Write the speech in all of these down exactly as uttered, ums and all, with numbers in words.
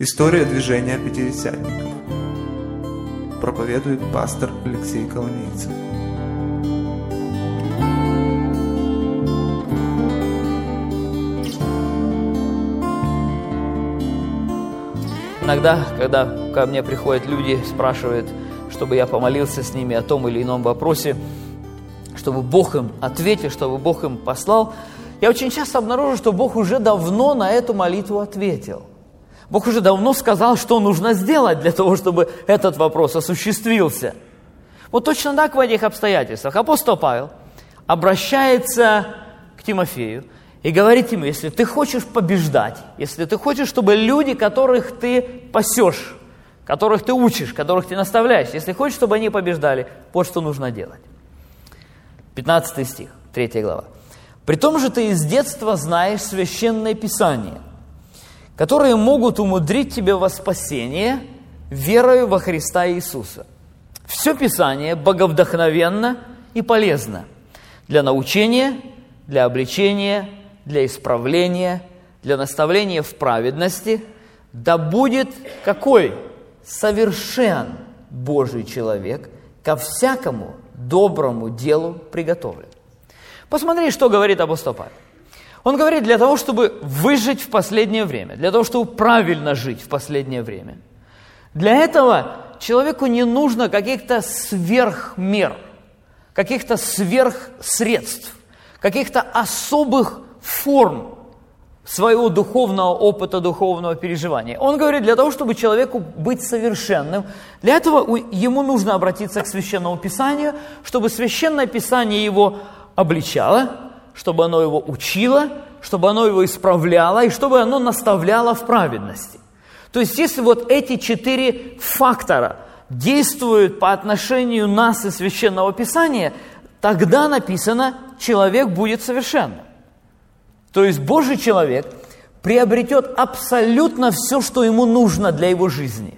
История движения пятидесятников. Проповедует пастор Алексей Коломейцев. Иногда, когда ко мне приходят люди, спрашивают, чтобы я помолился с ними о том или ином вопросе, чтобы Бог им ответил, чтобы Бог им послал, я очень часто обнаружу, что Бог уже давно на эту молитву ответил. Бог уже давно сказал, что нужно сделать для того, чтобы этот вопрос осуществился. Вот точно так в этих обстоятельствах апостол Павел обращается к Тимофею и говорит ему: если ты хочешь побеждать, если ты хочешь, чтобы люди, которых ты пасешь, которых ты учишь, которых ты наставляешь, если хочешь, чтобы они побеждали, вот что нужно делать. пятнадцатый стих, третья глава. «При том же ты из детства знаешь священное Писание, которые могут умудрить тебя во спасение верою во Христа Иисуса. Все Писание боговдохновенно и полезно для научения, для обличения, для исправления, для наставления в праведности, да будет какой? Совершен Божий человек, ко всякому доброму делу приготовлен». Посмотри, что говорит апостол Павел. Он говорит, для того, чтобы выжить в последнее время, для того, чтобы правильно жить в последнее время, для этого человеку не нужно каких-то сверхмер, каких-то сверхсредств, каких-то особых форм своего духовного опыта, духовного переживания. Он говорит, для того, чтобы человеку быть совершенным, для этого ему нужно обратиться к Священному Писанию, чтобы Священное Писание его обличало, чтобы оно его учило, чтобы оно его исправляло и чтобы оно наставляло в праведности. То есть, если вот эти четыре фактора действуют по отношению нас и Священного Писания, тогда написано, человек будет совершенным. То есть, Божий человек приобретет абсолютно все, что ему нужно для его жизни.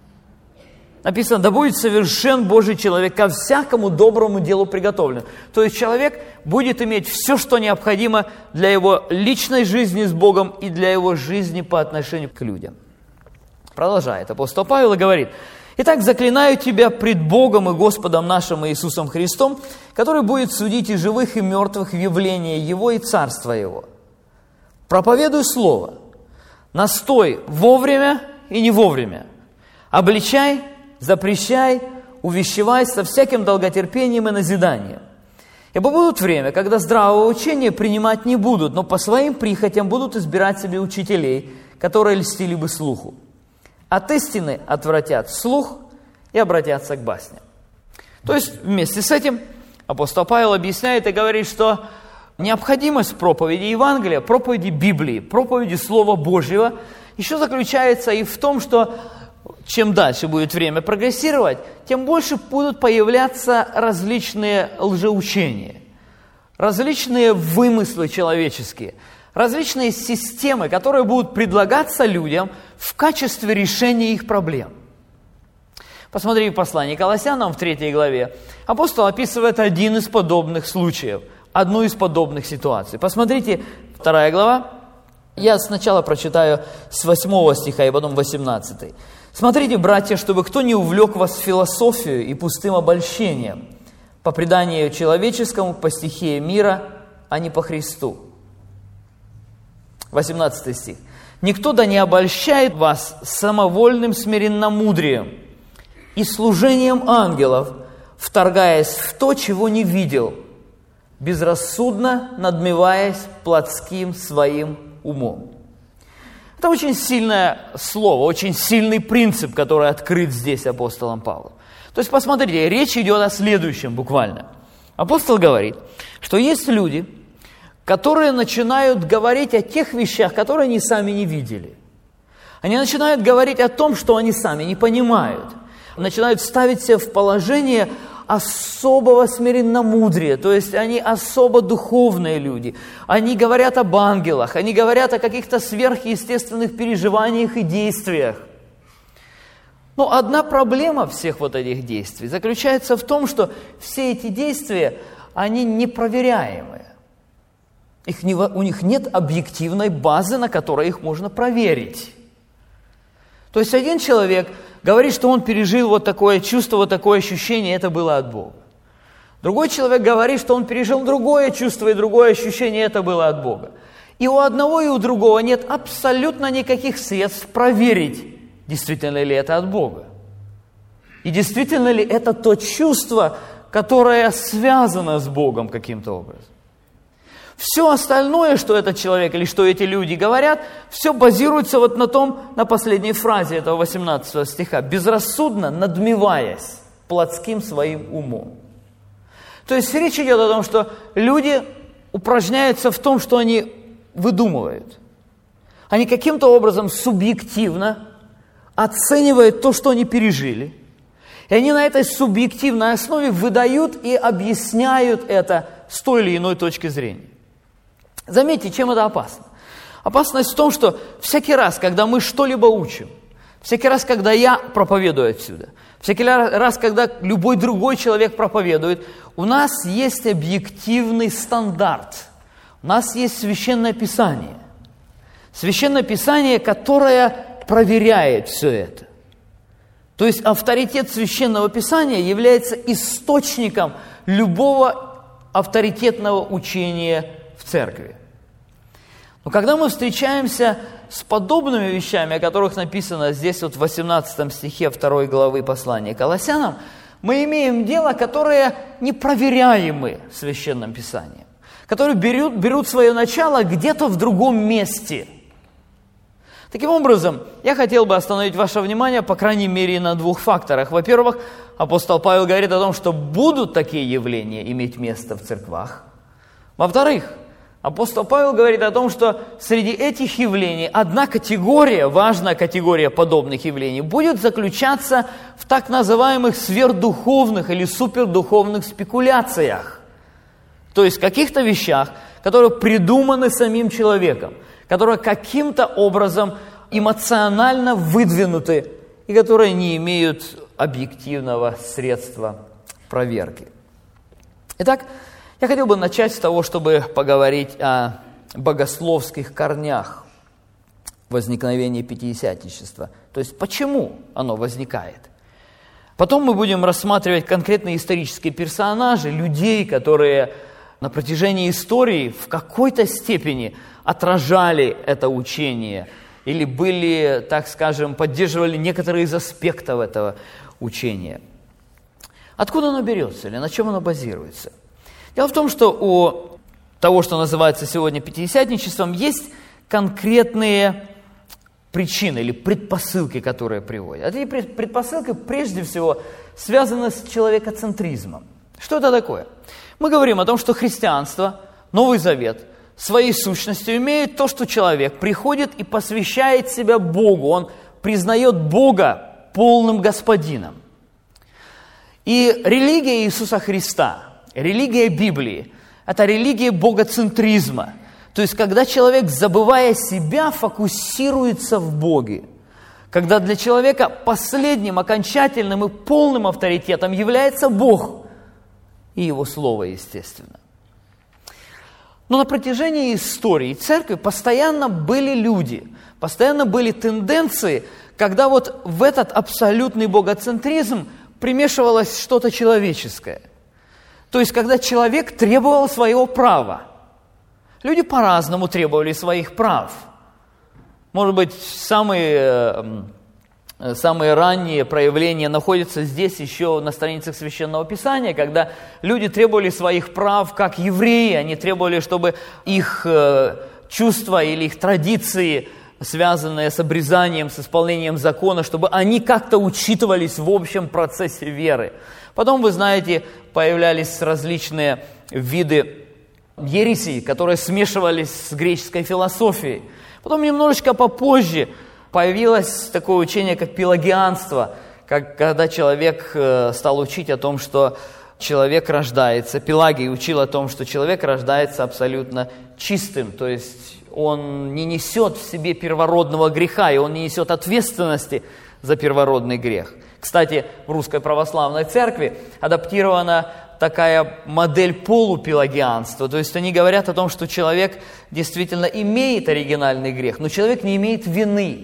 Написано, да будет совершен Божий человек, ко всякому доброму делу приготовлен. То есть человек будет иметь все, что необходимо для его личной жизни с Богом и для его жизни по отношению к людям. Продолжает апостол Павел и говорит: «Итак, заклинаю тебя пред Богом и Господом нашим Иисусом Христом, который будет судить и живых, и мертвых в явлении Его и Царства Его. Проповедуй Слово, настой вовремя и не вовремя, обличай, запрещай, увещевай со всяким долготерпением и назиданием. Ибо будут время, когда здравого учения принимать не будут, но по своим прихотям будут избирать себе учителей, которые льстили бы слуху. От истины отвратят слух и обратятся к басням». То есть вместе с этим апостол Павел объясняет и говорит, что необходимость проповеди Евангелия, проповеди Библии, проповеди Слова Божьего еще заключается и в том, что чем дальше будет время прогрессировать, тем больше будут появляться различные лжеучения, различные вымыслы человеческие, различные системы, которые будут предлагаться людям в качестве решения их проблем. Посмотри в послании к Колоссянам в третьей главе. Апостол описывает один из подобных случаев, одну из подобных ситуаций. Посмотрите, вторая глава. Я сначала прочитаю с восьмого стиха и потом восемнадцатый. «Смотрите, братья, чтобы кто не увлек вас в философию и пустым обольщением, по преданию человеческому, по стихии мира, а не по Христу». восемнадцатый стих. «Никто да не обольщает вас самовольным смиренномудрием и служением ангелов, вторгаясь в то, чего не видел, безрассудно надмеваясь плотским своим умом». Это очень сильное слово, очень сильный принцип, который открыт здесь апостолом Павлом. То есть, посмотрите, речь идет о следующем буквально. Апостол говорит, что есть люди, которые начинают говорить о тех вещах, которые они сами не видели. Они начинают говорить о том, что они сами не понимают. Начинают ставить себя в положение особого смиренномудрия, то есть они особо духовные люди. Они говорят об ангелах, они говорят о каких-то сверхъестественных переживаниях и действиях. Но одна проблема всех вот этих действий заключается в том, что все эти действия, они непроверяемые. Их не, у них нет объективной базы, на которой их можно проверить. То есть один человек говорит, что он пережил вот такое чувство, вот такое ощущение, это было от Бога. Другой человек говорит, что он пережил другое чувство и другое ощущение, это было от Бога. И у одного, и у другого нет абсолютно никаких средств проверить, действительно ли это от Бога. И действительно ли это то чувство, которое связано с Богом каким-то образом. Все остальное, что этот человек или что эти люди говорят, все базируется вот на том, на последней фразе этого восемнадцатого стиха. «Безрассудно надмеваясь плотским своим умом». То есть речь идет о том, что люди упражняются в том, что они выдумывают. Они каким-то образом субъективно оценивают то, что они пережили. И они на этой субъективной основе выдают и объясняют это с той или иной точки зрения. Заметьте, чем это опасно? Опасность в том, что всякий раз, когда мы что-либо учим, всякий раз, когда я проповедую отсюда, всякий раз, когда любой другой человек проповедует, у нас есть объективный стандарт, у нас есть Священное Писание. Священное Писание, которое проверяет все это. То есть авторитет Священного Писания является источником любого авторитетного учения в церкви. Но когда мы встречаемся с подобными вещами, о которых написано здесь вот в восемнадцатом стихе второй главы послания Колоссянам, мы имеем дело, которое непроверяемы Священным Писанием, которые берут, берут свое начало где-то в другом месте. Таким образом, я хотел бы остановить ваше внимание, по крайней мере, на двух факторах. Во-первых, апостол Павел говорит о том, что будут такие явления иметь место в церквах. Во-вторых, апостол Павел говорит о том, что среди этих явлений одна категория, важная категория подобных явлений, будет заключаться в так называемых сверхдуховных или супердуховных спекуляциях. То есть каких-то вещах, которые придуманы самим человеком, которые каким-то образом эмоционально выдвинуты и которые не имеют объективного средства проверки. Итак, я хотел бы начать с того, чтобы поговорить о богословских корнях возникновения пятидесятничества. То есть, почему оно возникает. Потом мы будем рассматривать конкретные исторические персонажи, людей, которые на протяжении истории в какой-то степени отражали это учение или были, так скажем, поддерживали некоторые из аспектов этого учения. Откуда оно берется или на чем оно базируется? Дело в том, что у того, что называется сегодня пятидесятничеством, есть конкретные причины или предпосылки, которые приводят. Эти предпосылки прежде всего связаны с человекоцентризмом. Что это такое? Мы говорим о том, что христианство, Новый Завет, своей сущностью имеет то, что человек приходит и посвящает себя Богу. Он признает Бога полным господином. И религия Иисуса Христа, религия Библии – это религия богоцентризма. То есть, когда человек, забывая себя, фокусируется в Боге. Когда для человека последним, окончательным и полным авторитетом является Бог и Его Слово, естественно. Но на протяжении истории церкви постоянно были люди, постоянно были тенденции, когда вот в этот абсолютный богоцентризм примешивалось что-то человеческое. То есть, когда человек требовал своего права. Люди по-разному требовали своих прав. Может быть, самые, самые ранние проявления находятся здесь еще на страницах Священного Писания, когда люди требовали своих прав как евреи, они требовали, чтобы их чувства или их традиции, связанные с обрезанием, с исполнением закона, чтобы они как-то учитывались в общем процессе веры. Потом, вы знаете, появлялись различные виды ересей, которые смешивались с греческой философией. Потом немножечко попозже появилось такое учение, как пелагианство, как, когда человек стал учить о том, что человек рождается. Пелагий учил о том, что человек рождается абсолютно чистым, то есть он не несет в себе первородного греха, и он не несет ответственности за первородный грех. Кстати, в Русской Православной Церкви адаптирована такая модель полупелагианства. То есть они говорят о том, что человек действительно имеет оригинальный грех, но человек не имеет вины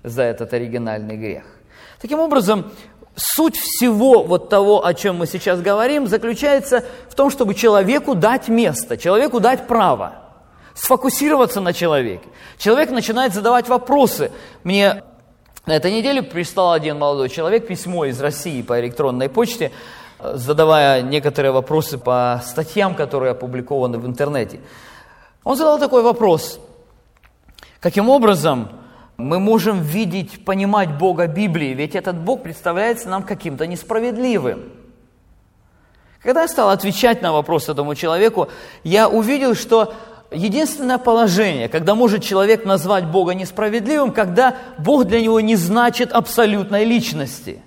за этот оригинальный грех. Таким образом, суть всего вот того, о чем мы сейчас говорим, заключается в том, чтобы человеку дать место, человеку дать право, сфокусироваться на человеке. Человек начинает задавать вопросы. Мне на этой неделе прислал один молодой человек письмо из России по электронной почте, задавая некоторые вопросы по статьям, которые опубликованы в интернете. Он задал такой вопрос: каким образом мы можем видеть, понимать Бога Библии, ведь этот Бог представляется нам каким-то несправедливым? Когда я стал отвечать на вопрос этому человеку, я увидел, что единственное положение, когда может человек назвать Бога несправедливым, когда Бог для него не значит абсолютной личности.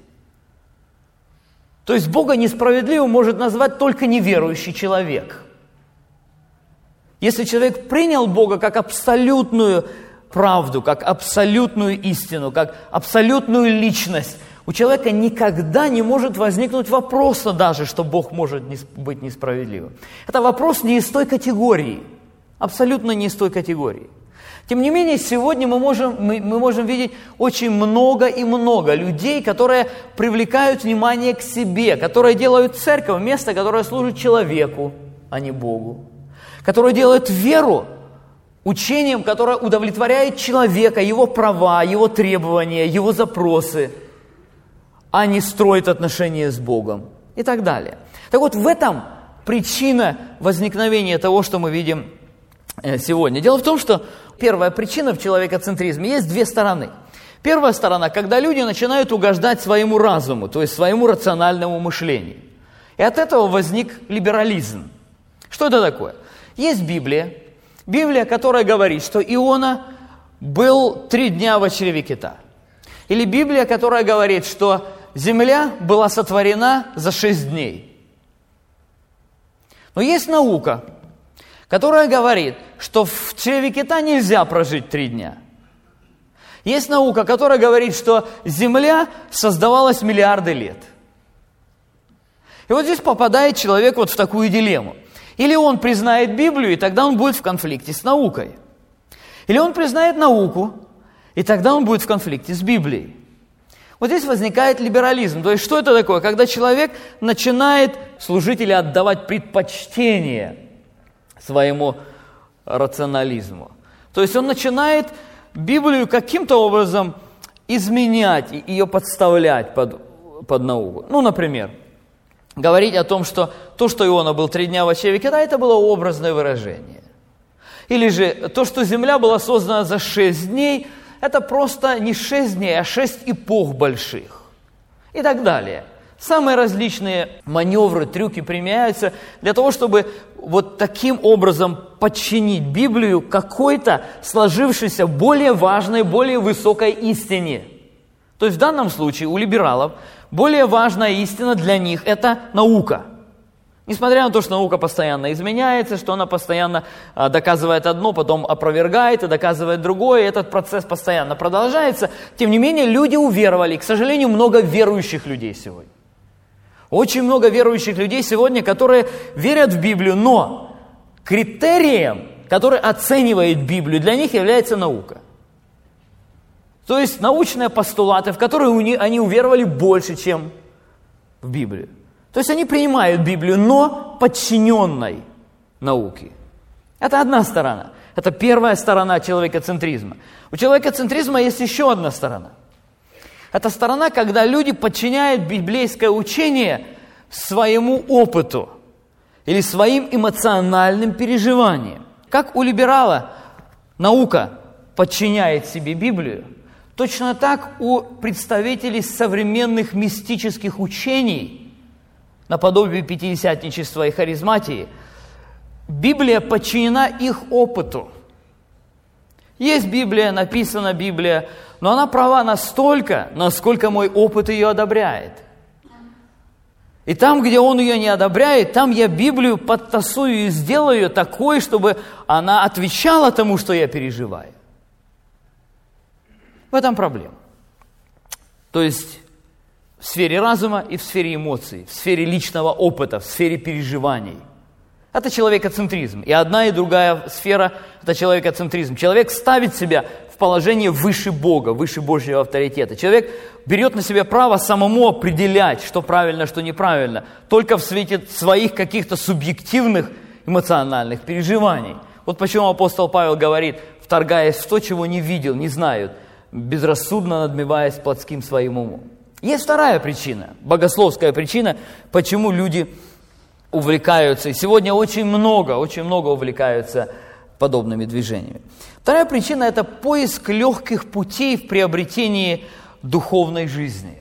То есть Бога несправедливым может назвать только неверующий человек. Если человек принял Бога как абсолютную правду, как абсолютную истину, как абсолютную личность, у человека никогда не может возникнуть вопроса даже, что Бог может быть несправедливым. Это вопрос не из той категории, абсолютно не из той категории. Тем не менее, сегодня мы можем, мы, мы можем видеть очень много и много людей, которые привлекают внимание к себе, которые делают церковь место, которое служит человеку, а не Богу, которые делают веру учением, которое удовлетворяет человека, его права, его требования, его запросы, а не строит отношения с Богом и так далее. Так вот, в этом причина возникновения того, что мы видим сегодня. Дело в том, что первая причина в человекоцентризме есть две стороны. Первая сторона, когда люди начинают угождать своему разуму, то есть своему рациональному мышлению. И от этого возник либерализм. Что это такое? Есть Библия, Библия, которая говорит, что Иона был три дня в чреве кита. Или Библия, которая говорит, что земля была сотворена за шесть дней. Но есть наука, которая говорит, что в чреве кита нельзя прожить три дня. Есть наука, которая говорит, что Земля создавалась миллиарды лет. И вот здесь попадает человек вот в такую дилемму. Или он признает Библию, и тогда он будет в конфликте с наукой. Или он признает науку, и тогда он будет в конфликте с Библией. Вот здесь возникает либерализм. То есть что это такое? Когда человек начинает служить или отдавать предпочтение своему рационализму. То есть он начинает Библию каким-то образом изменять, ее подставлять под, под науку. Ну, например, говорить о том, что то, что Иона был три дня в чреве кита, это было образное выражение. Или же то, что земля была создана за шесть дней, это просто не шесть дней, а шесть эпох больших. И так далее. Самые различные маневры, трюки применяются для того, чтобы вот таким образом подчинить Библию какой-то сложившейся более важной, более высокой истине. То есть в данном случае у либералов более важная истина для них – это наука. Несмотря на то, что наука постоянно изменяется, что она постоянно доказывает одно, потом опровергает и доказывает другое, и этот процесс постоянно продолжается, тем не менее люди уверовали. К сожалению, много верующих людей сегодня. Очень много верующих людей сегодня, которые верят в Библию, но критерием, который оценивает Библию, для них является наука. То есть научные постулаты, в которые они уверовали больше, чем в Библию. То есть они принимают Библию, но подчиненной науке. Это одна сторона. Это первая сторона человекоцентризма. У человекоцентризма есть еще одна сторона. Это сторона, когда люди подчиняют библейское учение своему опыту или своим эмоциональным переживаниям. Как у либерала наука подчиняет себе Библию, точно так у представителей современных мистических учений, наподобие пятидесятничества и харизматии, Библия подчинена их опыту. Есть Библия, написана Библия, но она права настолько, насколько мой опыт ее одобряет. И там, где он ее не одобряет, там я Библию подтасую и сделаю ее такой, чтобы она отвечала тому, что я переживаю. В этом проблема. То есть в сфере разума и в сфере эмоций, в сфере личного опыта, в сфере переживаний. Это человекоцентризм. И одна, и другая сфера – это человекоцентризм. Человек ставит себя в положение выше Бога, выше Божьего авторитета. Человек берет на себя право самому определять, что правильно, что неправильно, только в свете своих каких-то субъективных эмоциональных переживаний. Вот почему апостол Павел говорит, вторгаясь в то, чего не видел, не знают, безрассудно надмеваясь плотским своим умом. Есть вторая причина, богословская причина, почему люди увлекаются, и сегодня очень много, очень много увлекаются подобными движениями. Вторая причина – это поиск легких путей в приобретении духовной жизни.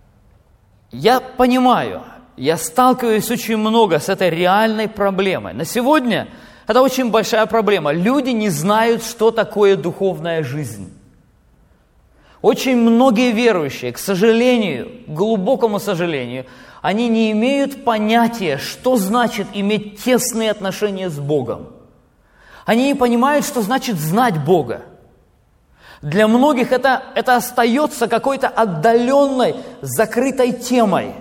Я понимаю, я сталкиваюсь очень много с этой реальной проблемой. На сегодня это очень большая проблема. Люди не знают, что такое духовная жизнь. Очень многие верующие, к сожалению, к глубокому сожалению, они не имеют понятия, что значит иметь тесные отношения с Богом. Они не понимают, что значит знать Бога. Для многих это, это остается какой-то отдаленной, закрытой темой.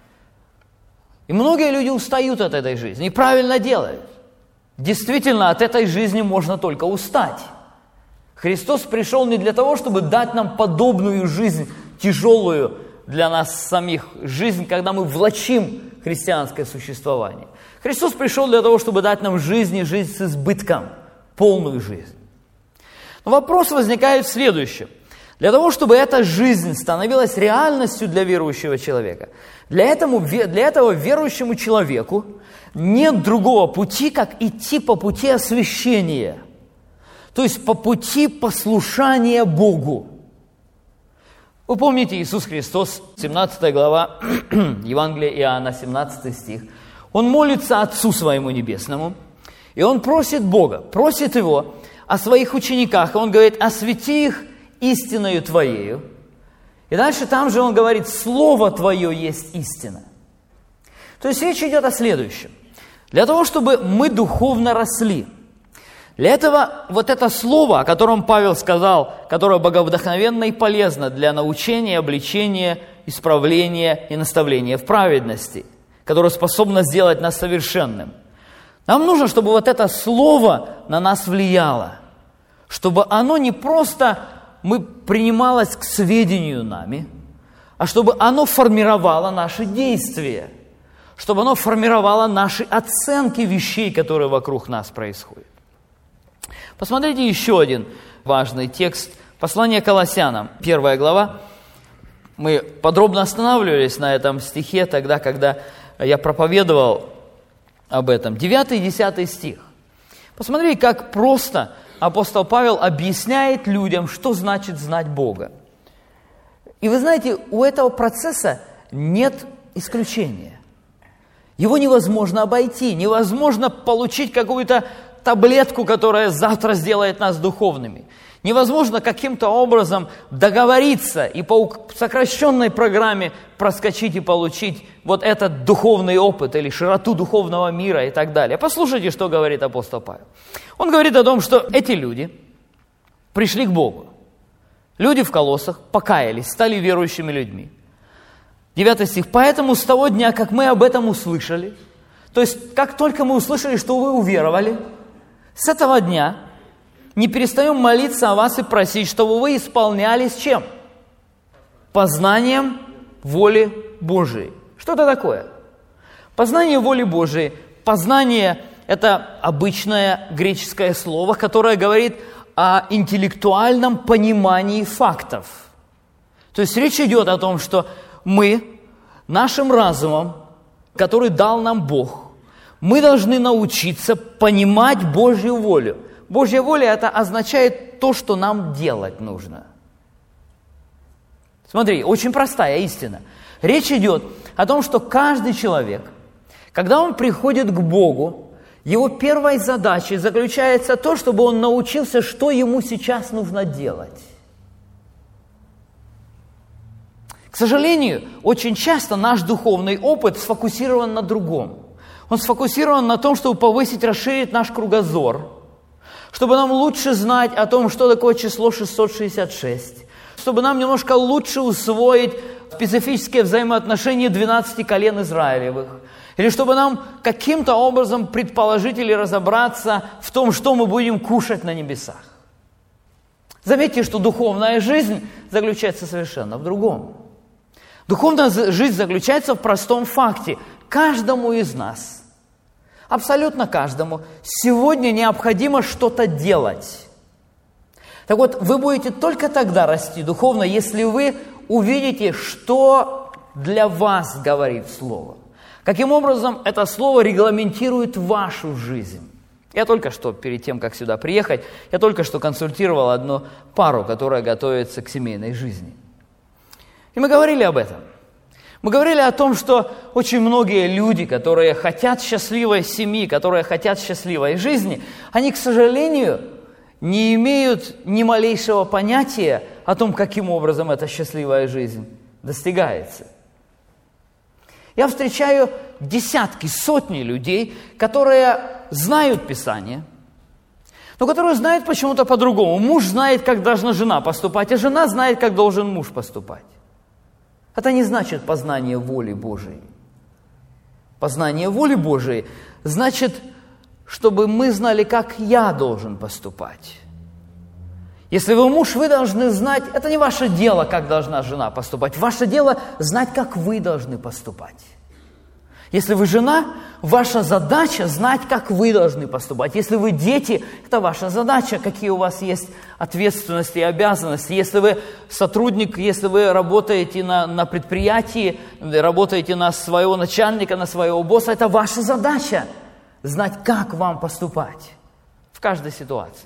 И многие люди устают от этой жизни и правильно делают. Действительно, от этой жизни можно только устать. Христос пришел не для того, чтобы дать нам подобную жизнь, тяжелую для нас самих, жизнь, когда мы влачим христианское существование. Христос пришел для того, чтобы дать нам жизнь и жизнь с избытком, полную жизнь. Но вопрос возникает в следующем. Для того, чтобы эта жизнь становилась реальностью для верующего человека, для, этому, для этого верующему человеку нет другого пути, как идти по пути освящения. То есть по пути послушания Богу. Вы помните, Иисус Христос, семнадцатая глава, Евангелия Иоанна, семнадцатый стих. Он молится Отцу Своему Небесному, и Он просит Бога, просит Его о своих учениках. И Он говорит, освети их истиною Твоею. И дальше там же Он говорит, Слово Твое есть истина. То есть речь идет о следующем. Для того, чтобы мы духовно росли, для этого вот это слово, о котором Павел сказал, которое боговдохновенно и полезно для научения, обличения, исправления и наставления в праведности, которое способно сделать нас совершенным. Нам нужно, чтобы вот это слово на нас влияло, чтобы оно не просто мы принималось к сведению нами, а чтобы оно формировало наши действия, чтобы оно формировало наши оценки вещей, которые вокруг нас происходят. Посмотрите еще один важный текст. Послание Колоссянам, первая глава. Мы подробно останавливались на этом стихе тогда, когда я проповедовал об этом. девятый и десятый стих. Посмотрите, как просто апостол Павел объясняет людям, что значит знать Бога. И вы знаете, у этого процесса нет исключения. Его невозможно обойти, невозможно получить какую-то таблетку, которая завтра сделает нас духовными. Невозможно каким-то образом договориться и по сокращенной программе проскочить и получить вот этот духовный опыт или широту духовного мира и так далее. Послушайте, что говорит апостол Павел. Он говорит о том, что эти люди пришли к Богу. Люди в Колоссах покаялись, стали верующими людьми. Девятый стих. «Поэтому с того дня, как мы об этом услышали», то есть как только мы услышали, что вы уверовали, с этого дня не перестаем молиться о вас и просить, чтобы вы исполнялись чем? Познанием воли Божией. Что это такое? Познание воли Божией. Познание – это обычное греческое слово, которое говорит о интеллектуальном понимании фактов. То есть речь идет о том, что мы нашим разумом, который дал нам Бог, мы должны научиться понимать Божью волю. Божья воля – это означает то, что нам делать нужно. Смотри, очень простая истина. Речь идет о том, что каждый человек, когда он приходит к Богу, его первой задачей заключается то, чтобы он научился, что ему сейчас нужно делать. К сожалению, очень часто наш духовный опыт сфокусирован на другом. Он сфокусирован на том, чтобы повысить, расширить наш кругозор, чтобы нам лучше знать о том, что такое число шестьсот шестьдесят шесть, чтобы нам немножко лучше усвоить специфические взаимоотношения двенадцати колен Израилевых, или чтобы нам каким-то образом предположить или разобраться в том, что мы будем кушать на небесах. Заметьте, что духовная жизнь заключается совершенно в другом. Духовная жизнь заключается в простом факте. Каждому из нас, абсолютно каждому, сегодня необходимо что-то делать. Так вот, вы будете только тогда расти духовно, если вы увидите, что для вас говорит Слово. Каким образом это Слово регламентирует вашу жизнь. Я только что, перед тем, как сюда приехать, я только что консультировал одну пару, которая готовится к семейной жизни. И мы говорили об этом. Мы говорили о том, что очень многие люди, которые хотят счастливой семьи, которые хотят счастливой жизни, они, к сожалению, не имеют ни малейшего понятия о том, каким образом эта счастливая жизнь достигается. Я встречаю десятки, сотни людей, которые знают Писание, но которые знают почему-то по-другому. Муж знает, как должна жена поступать, а жена знает, как должен муж поступать. Это не значит познание воли Божией. Познание воли Божией значит, чтобы мы знали, как я должен поступать. Если вы муж, вы должны знать, это не ваше дело, как должна жена поступать. Ваше дело знать, как вы должны поступать. Если вы жена, ваша задача знать, как вы должны поступать. Если вы дети, это ваша задача, какие у вас есть ответственности и обязанности. Если вы сотрудник, если вы работаете на, на предприятии, работаете на своего начальника, на своего босса, это ваша задача знать, как вам поступать в каждой ситуации.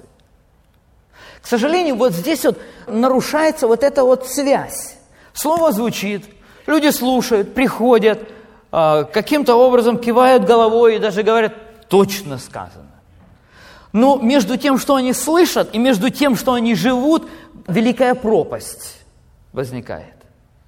К сожалению, вот здесь вот нарушается вот эта вот связь. Слово звучит, люди слушают, приходят, каким-то образом кивают головой и даже говорят, точно сказано. Но между тем, что они слышат, и между тем, что они живут, великая пропасть возникает.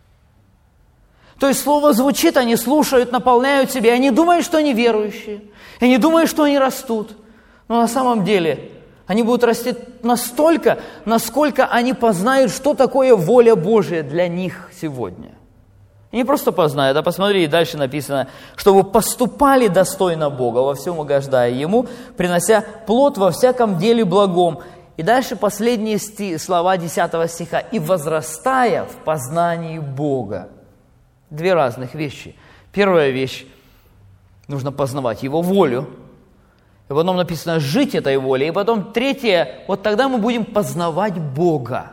То есть слово звучит, они слушают, наполняют себя, они думают, что они верующие, и они думают, что они растут. Но на самом деле они будут расти настолько, насколько они познают, что такое воля Божия для них сегодня. И не просто познают, а посмотри, дальше написано, чтобы поступали достойно Бога, во всем угождая Ему, принося плод во всяком деле благом. И дальше последние сти, слова десятого стиха. И возрастая в познании Бога. Две разных вещи. Первая вещь, нужно познавать Его волю. И потом написано жить этой волей. И потом третье, вот тогда мы будем познавать Бога.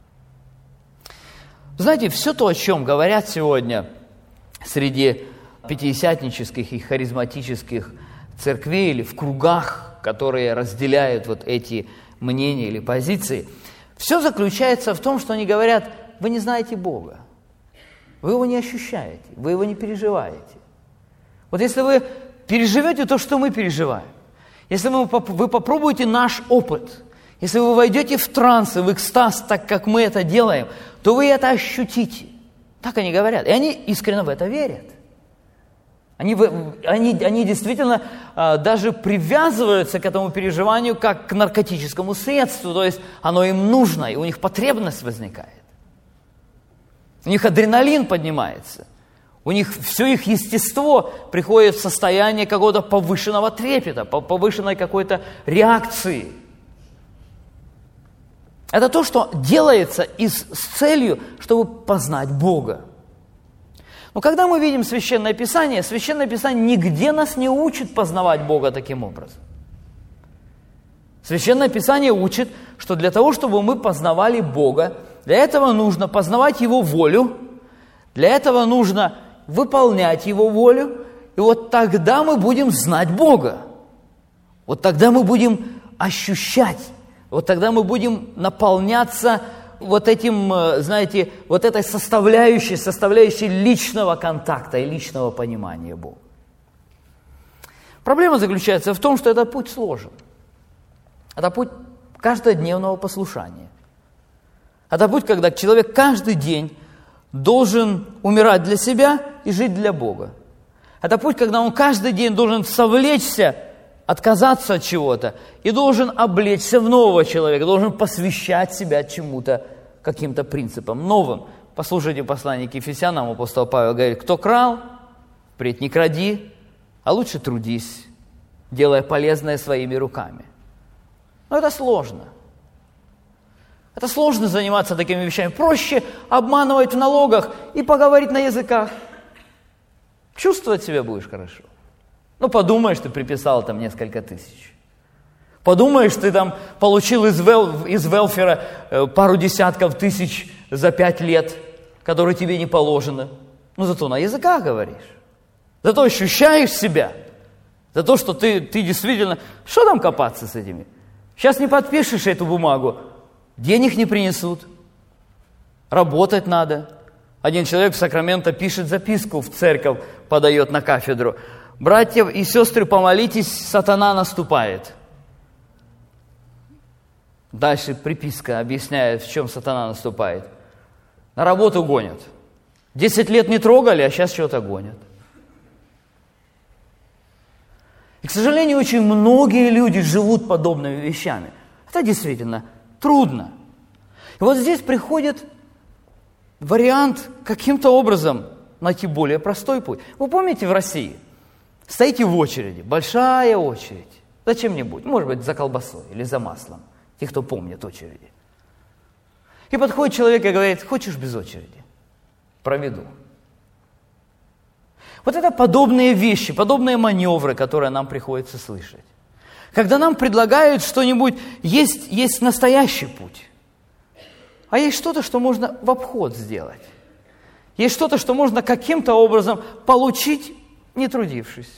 Знаете, все то, о чем говорят сегодня среди пятидесятнических и харизматических церквей или в кругах, которые разделяют вот эти мнения или позиции, все заключается в том, что они говорят, вы не знаете Бога, вы его не ощущаете, вы его не переживаете. Вот если вы переживете то, что мы переживаем, если вы, вы попробуете наш опыт, если вы войдете в транс, в экстаз, так как мы это делаем, то вы это ощутите. Так они говорят. И они искренне в это верят. Они, они, они действительно а, даже привязываются к этому переживанию как к наркотическому средству. То есть оно им нужно, и у них потребность возникает. У них адреналин поднимается. У них все их естество приходит в состояние какого-то повышенного трепета, повышенной какой-то реакции. Это то, что делается и с, с целью, чтобы познать Бога. Но когда мы видим Священное Писание, Священное Писание нигде нас не учит познавать Бога таким образом. Священное Писание учит, что для того, чтобы мы познавали Бога, для этого нужно познавать Его волю, для этого нужно выполнять Его волю, и вот тогда мы будем знать Бога. Вот тогда мы будем ощущать, вот тогда мы будем наполняться вот этим, знаете, вот этой составляющей, составляющей личного контакта и личного понимания Бога. Проблема заключается в том, что этот путь сложен. Это путь каждодневного послушания. Это путь, когда человек каждый день должен умирать для себя и жить для Бога. Это путь, когда он каждый день должен совлечься, отказаться от чего-то и должен облечься в нового человека, должен посвящать себя чему-то, каким-то принципам новым. Послушайте послание к Ефесянам, апостол Павел говорит, кто крал, впредь не кради, а лучше трудись, делая полезное своими руками. Но это сложно. Это сложно заниматься такими вещами. Проще обманывать в налогах и поговорить на языках. Чувствовать себя будешь хорошо. Ну, подумаешь, ты приписал там несколько тысяч. Подумаешь, ты там получил из, вел, из велфера э, пару десятков тысяч за пять лет, которые тебе не положено. Но зато на языках говоришь. Зато ощущаешь себя. За то, что ты, ты действительно... Что там копаться с этими? Сейчас не подпишешь эту бумагу, денег не принесут. Работать надо. Один человек в Сакраменто пишет записку в церковь, подает на кафедру. «Братья и сестры, помолитесь, сатана наступает». Дальше приписка объясняет, в чем сатана наступает. На работу гонят. Десять лет не трогали, а сейчас что-то гонят. И, к сожалению, очень многие люди живут подобными вещами. Это действительно трудно. И вот здесь приходит вариант каким-то образом найти более простой путь. Вы помните в России? Стоите в очереди, большая очередь. За чем-нибудь, может быть, за колбасой или за маслом. Те, кто помнит очереди. И подходит человек и говорит: хочешь без очереди? Проведу. Вот это подобные вещи, подобные маневры, которые нам приходится слышать. Когда нам предлагают что-нибудь, есть, есть настоящий путь. А есть что-то, что можно в обход сделать. Есть что-то, что можно каким-то образом получить, не трудившись.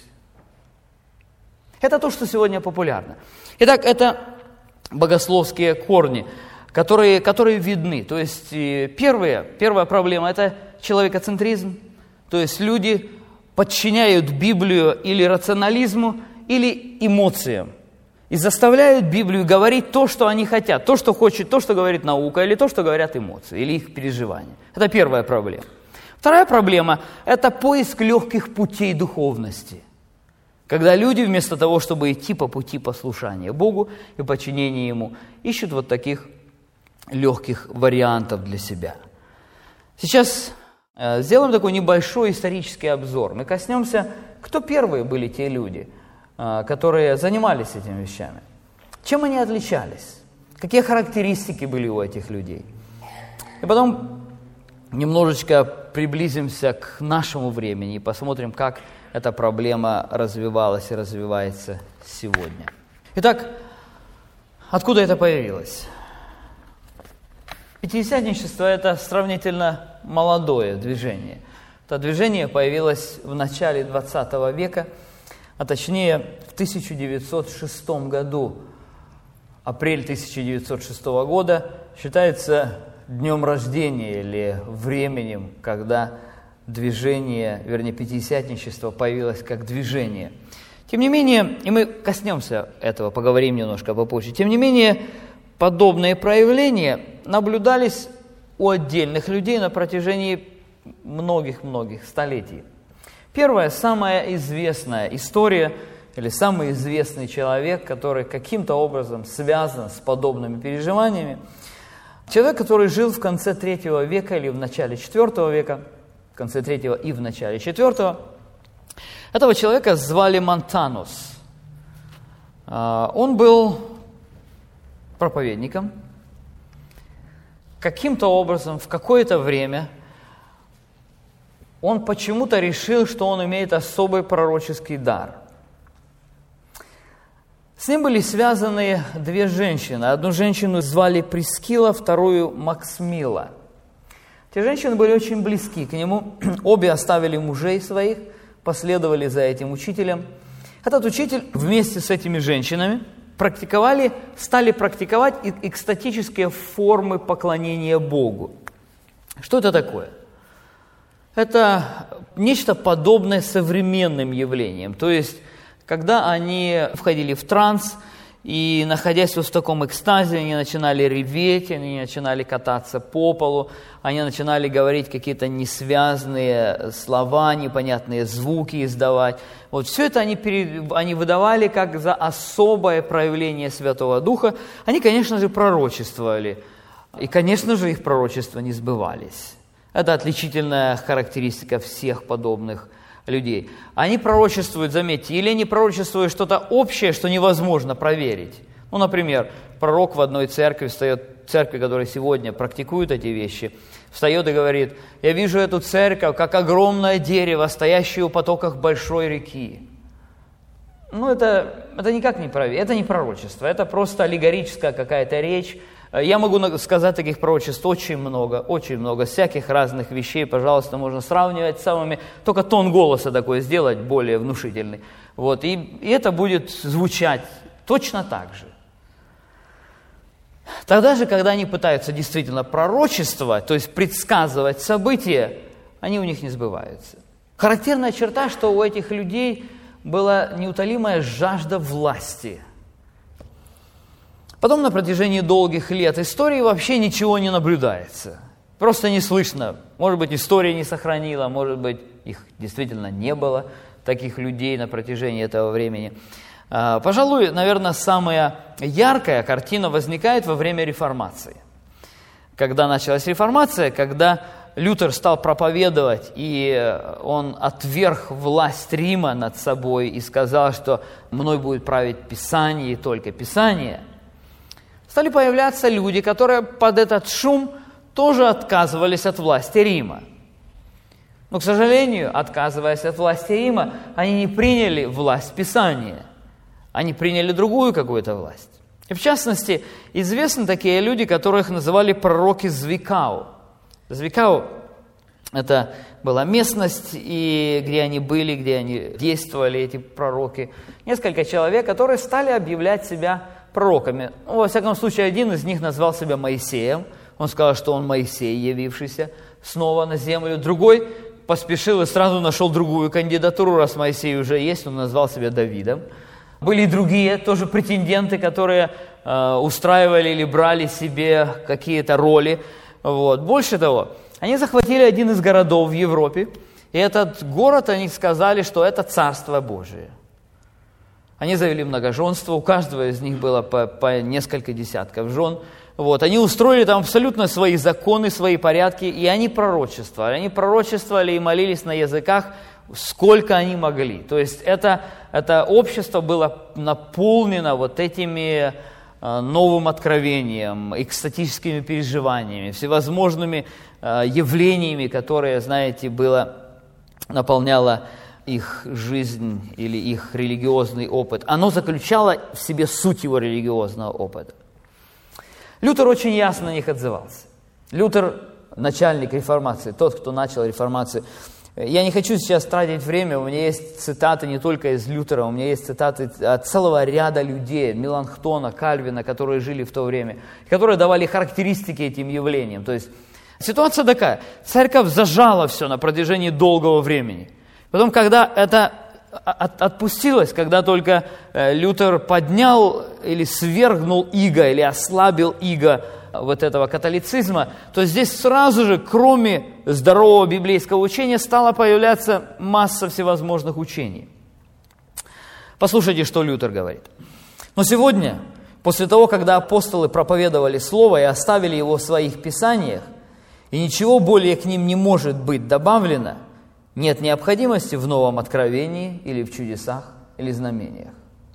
Это то, что сегодня популярно. Итак, это богословские корни, которые, которые видны. То есть первые, первая проблема – это человекоцентризм. То есть люди подчиняют Библию или рационализму, или эмоциям. И заставляют Библию говорить то, что они хотят. То, что хочет, то, что говорит наука, или то, что говорят эмоции, или их переживания. Это первая проблема. Вторая проблема – это поиск легких путей духовности. Когда люди вместо того, чтобы идти по пути послушания Богу и подчинения Ему, ищут вот таких легких вариантов для себя. Сейчас э, сделаем такой небольшой исторический обзор. Мы коснемся, кто первые были те люди, э, которые занимались этими вещами. Чем они отличались? Какие характеристики были у этих людей? И потом немножечко приблизимся к нашему времени и посмотрим, как эта проблема развивалась и развивается сегодня. Итак, откуда это появилось? Пятидесятничество – это сравнительно молодое движение. Это движение появилось в начале двадцатого века, а точнее в тысяча девятьсот шестом году. Апрель тысяча девятьсот шестого года считается днем рождения или временем, когда движение, вернее, пятидесятничество появилось как движение. Тем не менее, и мы коснемся этого, поговорим немножко попозже, тем не менее, подобные проявления наблюдались у отдельных людей на протяжении многих-многих столетий. Первая, самая известная история, или самый известный человек, который каким-то образом связан с подобными переживаниями, человек, который жил в конце третьего века или в начале четвертого века, в конце третьего и в начале четвертого. Этого человека звали Монтанус. Он был проповедником. Каким-то образом, в какое-то время, он почему-то решил, что он имеет особый пророческий дар. С ним были связаны две женщины. Одну женщину звали Прискила, вторую Максмила. Те женщины были очень близки к нему, обе оставили мужей своих, последовали за этим учителем. Этот учитель вместе с этими женщинами практиковали, стали практиковать экстатические формы поклонения Богу. Что это такое? Это нечто подобное современным явлениям. То есть, когда они входили в транс, и, находясь вот в таком экстазе, они начинали реветь, они начинали кататься по полу, они начинали говорить какие-то несвязные слова, непонятные звуки издавать. Вот все это они, перед, они выдавали как за особое проявление Святого Духа. Они, конечно же, пророчествовали. И, конечно же, их пророчества не сбывались. Это отличительная характеристика всех подобных людей. Они пророчествуют, заметьте, или они пророчествуют что-то общее, что невозможно проверить. Ну, например, пророк в одной церкви встает церкви, которые сегодня практикуют эти вещи, встает и говорит: «Я вижу эту церковь, как огромное дерево, стоящее у потоках большой реки». Ну, это, это никак не правильно, это не пророчество, это просто аллегорическая какая-то речь. Я могу сказать таких пророчеств очень много, очень много, всяких разных вещей, пожалуйста, можно сравнивать с самыми, только тон голоса такой сделать более внушительный. Вот, и, и это будет звучать точно так же. Тогда же, когда они пытаются действительно пророчествовать, то есть предсказывать события, они у них не сбываются. Характерная черта, что у этих людей была неутолимая жажда власти. Потом на протяжении долгих лет истории вообще ничего не наблюдается. Просто не слышно. Может быть, история не сохранила, может быть, их действительно не было, таких людей на протяжении этого времени. Пожалуй, наверное, самая яркая картина возникает во время реформации. Когда началась реформация, когда Лютер стал проповедовать, и он отверг власть Рима над собой и сказал, что мной будет править Писание и только Писание, стали появляться люди, которые под этот шум тоже отказывались от власти Рима. Но, к сожалению, отказываясь от власти Рима, они не приняли власть Писания. Они приняли другую какую-то власть. И в частности, известны такие люди, которых называли пророки Звикау. Звикау – это была местность, и где они были, где они действовали, эти пророки. Несколько человек, которые стали объявлять себя пророками. Ну, во всяком случае, один из них назвал себя Моисеем. Он сказал, что он Моисей, явившийся снова на землю. Другой поспешил и сразу нашел другую кандидатуру, раз Моисей уже есть, он назвал себя Давидом. Были и другие тоже претенденты, которые э, устраивали или брали себе какие-то роли. Вот. Больше того, они захватили один из городов в Европе, и этот город, они сказали, что это Царство Божие. Они завели многоженство, у каждого из них было по, по несколько десятков жен. Вот. Они устроили там абсолютно свои законы, свои порядки, и они пророчествовали. Они пророчествовали и молились на языках, сколько они могли. То есть это, это общество было наполнено вот этими э, новым откровением, экстатическими переживаниями, всевозможными э, явлениями, которые, знаете, было, наполняло их жизнь или их религиозный опыт. Оно заключало в себе суть его религиозного опыта. Лютер очень ясно на них отзывался. Лютер – начальник реформации, тот, кто начал реформацию. Я не хочу сейчас тратить время, у меня есть цитаты не только из Лютера, у меня есть цитаты от целого ряда людей, Меланхтона, Кальвина, которые жили в то время, которые давали характеристики этим явлениям. То есть ситуация такая, церковь зажала все на протяжении долгого времени. Потом, когда это от, отпустилось, когда только э, Лютер поднял или свергнул иго, или ослабил иго вот этого католицизма, то здесь сразу же, кроме здорового библейского учения, стала появляться масса всевозможных учений. Послушайте, что Лютер говорит. Но сегодня, после того, когда апостолы проповедовали Слово и оставили его в своих писаниях, и ничего более к ним не может быть добавлено, нет необходимости в новом откровении или в чудесах, или знамениях.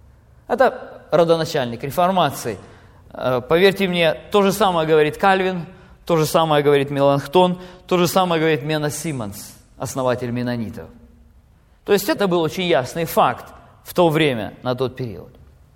Это родоначальник реформации. Поверьте мне, то же самое говорит Кальвин, то же самое говорит Меланхтон, то же самое говорит Мена Симмонс, основатель меннонитов. То есть это был очень ясный факт в то время, на тот период.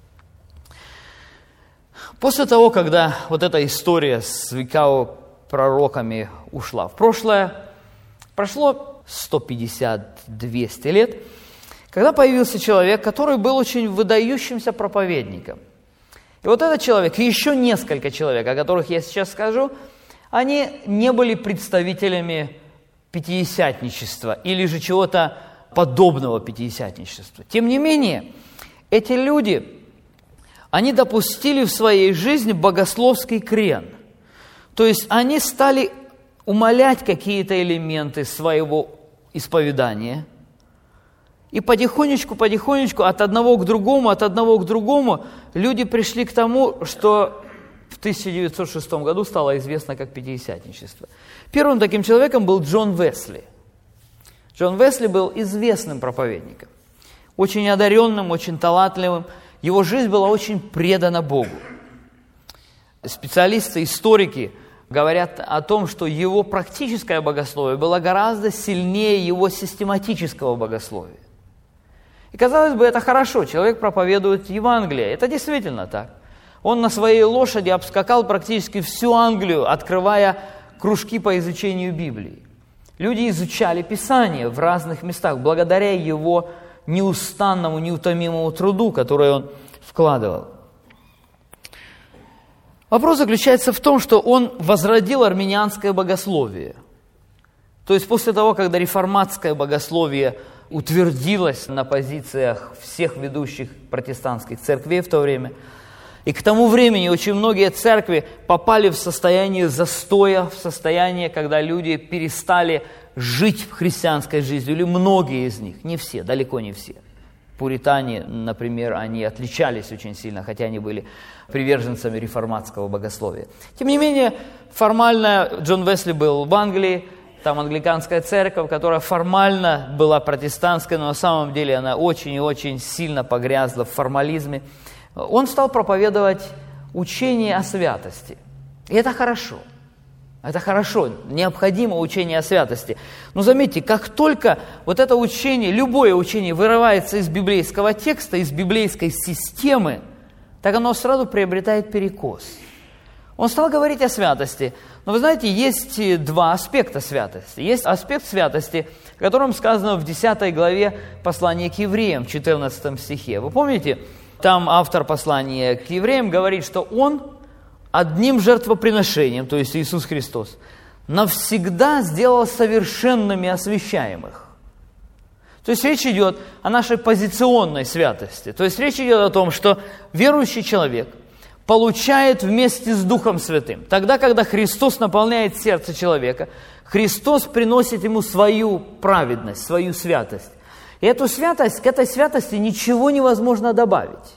После того, когда вот эта история с Звикау пророками ушла в прошлое, прошло сто пятьдесят - двести лет, когда появился человек, который был очень выдающимся проповедником. И вот этот человек, и еще несколько человек, о которых я сейчас скажу, они не были представителями пятидесятничества или же чего-то подобного пятидесятничеству. Тем не менее, эти люди, они допустили в своей жизни богословский крен. То есть они стали умалять какие-то элементы своего исповедания. И потихонечку-потихонечку от одного к другому, от одного к другому люди пришли к тому, что в тысяча девятьсот шестом году стало известно как пятидесятничество. Первым таким человеком был Джон Уэсли. Джон Уэсли был известным проповедником, очень одаренным, очень талантливым. Его жизнь была очень предана Богу. специалисты, историки говорят о том, что его практическое богословие было гораздо сильнее его систематического богословия. И, казалось бы, это хорошо, человек проповедует Евангелие. Это действительно так. Он на своей лошади обскакал практически всю Англию, открывая кружки по изучению Библии. Люди изучали Писание в разных местах, благодаря его неустанному, неутомимому труду, который он вкладывал. Вопрос заключается в том, что он возродил армянианское богословие. То есть после того, когда реформатское богословие утвердилось на позициях всех ведущих протестантских церквей в то время, и к тому времени очень многие церкви попали в состояние застоя, в состояние, когда люди перестали жить христианской жизнью, или многие из них, не все, далеко не все. Пуритане, например, они отличались очень сильно, хотя они были приверженцами реформатского богословия. Тем не менее, формально Джон Уэсли был в Англии, там англиканская церковь, которая формально была протестантской, но на самом деле она очень и очень сильно погрязла в формализме. Он стал проповедовать учение о святости. И это хорошо. Это хорошо, необходимо учение о святости. Но заметьте, как только вот это учение, любое учение вырывается из библейского текста, из библейской системы, так оно сразу приобретает перекос. Он стал говорить о святости. Но вы знаете, есть два аспекта святости. Есть аспект святости, о котором сказано в десятой главе послания к евреям, в четырнадцатом стихе. Вы помните, там автор послания к евреям говорит, что он одним жертвоприношением, то есть Иисус Христос, навсегда сделал совершенными освящаемых. То есть речь идет о нашей позиционной святости. То есть речь идет о том, что верующий человек получает вместе с Духом Святым. Тогда, когда Христос наполняет сердце человека, Христос приносит ему свою праведность, свою святость. И эту святость, к этой святости ничего невозможно добавить.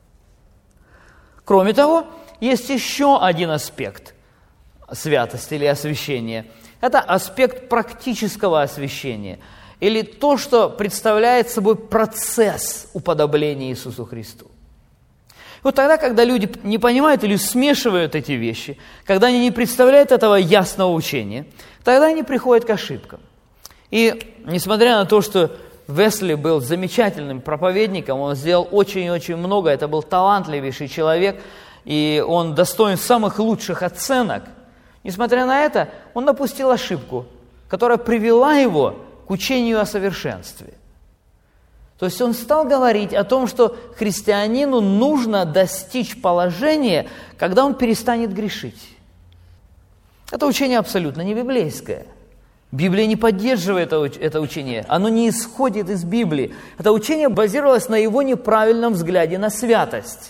Кроме того, есть еще один аспект святости или освящения. Это аспект практического освящения, или то, что представляет собой процесс уподобления Иисусу Христу. Вот тогда, когда люди не понимают или смешивают эти вещи, когда они не представляют этого ясного учения, тогда они приходят к ошибкам. И несмотря на то, что Уэсли был замечательным проповедником, он сделал очень и очень много, это был талантливейший человек, и он достоин самых лучших оценок. Несмотря на это, он допустил ошибку, которая привела его к учению о совершенстве. То есть он стал говорить о том, что христианину нужно достичь положения, когда он перестанет грешить. Это учение абсолютно не библейское. Библия не поддерживает это учение, оно не исходит из Библии. Это учение базировалось на его неправильном взгляде на святость.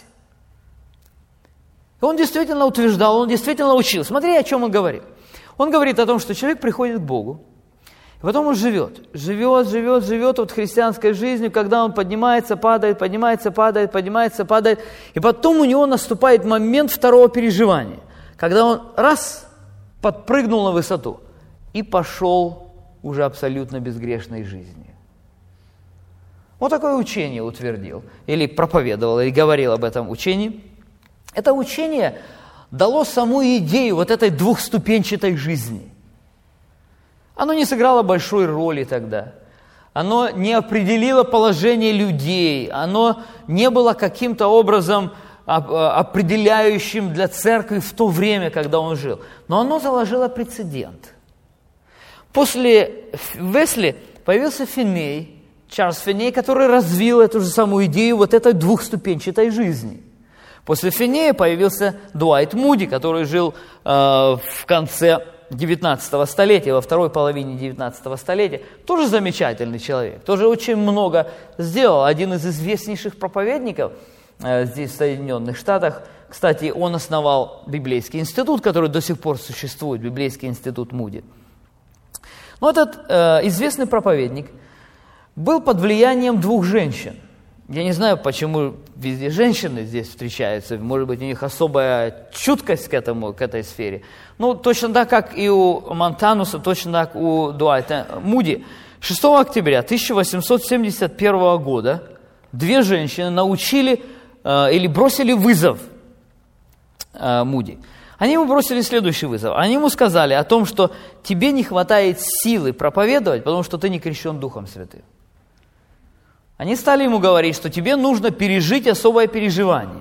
Он действительно утверждал, он действительно учил. Смотри, о чем он говорит. Он говорит о том, что человек приходит к Богу, и потом он живет, живет, живет, живет вот христианской жизнью, когда он поднимается, падает, поднимается, падает, поднимается, падает. И потом у него наступает момент второго переживания, когда он раз подпрыгнул на высоту и пошел уже абсолютно безгрешной жизнью. Вот такое учение утвердил, или проповедовал, или говорил об этом учении. Это учение дало саму идею вот этой двухступенчатой жизни. Оно не сыграло большой роли тогда. Оно не определило положение людей. Оно не было каким-то образом определяющим для церкви в то время, когда он жил. Но оно заложило прецедент. После Уэсли появился Финней, Чарльз Финней, который развил эту же самую идею вот этой двухступенчатой жизни. После Финнея появился Дуайт Муди, который жил э, в конце девятнадцатого столетия, во второй половине девятнадцатого столетия. Тоже замечательный человек, тоже очень много сделал. Один из известнейших проповедников э, здесь, в Соединенных Штатах. Кстати, он основал библейский институт, который до сих пор существует, библейский институт Муди. Но этот э, известный проповедник был под влиянием двух женщин. Я не знаю, почему везде женщины здесь встречаются. Может быть, у них особая чуткость к этому, к этой сфере. Ну, точно так, как и у Монтануса, точно так у Дуайта Муди. шестого октября тысяча восемьсот семьдесят первого года две женщины научили э, или бросили вызов э, Муди. Они ему бросили следующий вызов. Они ему сказали о том, что тебе не хватает силы проповедовать, потому что ты не крещен Духом Святым. Они стали ему говорить, что тебе нужно пережить особое переживание.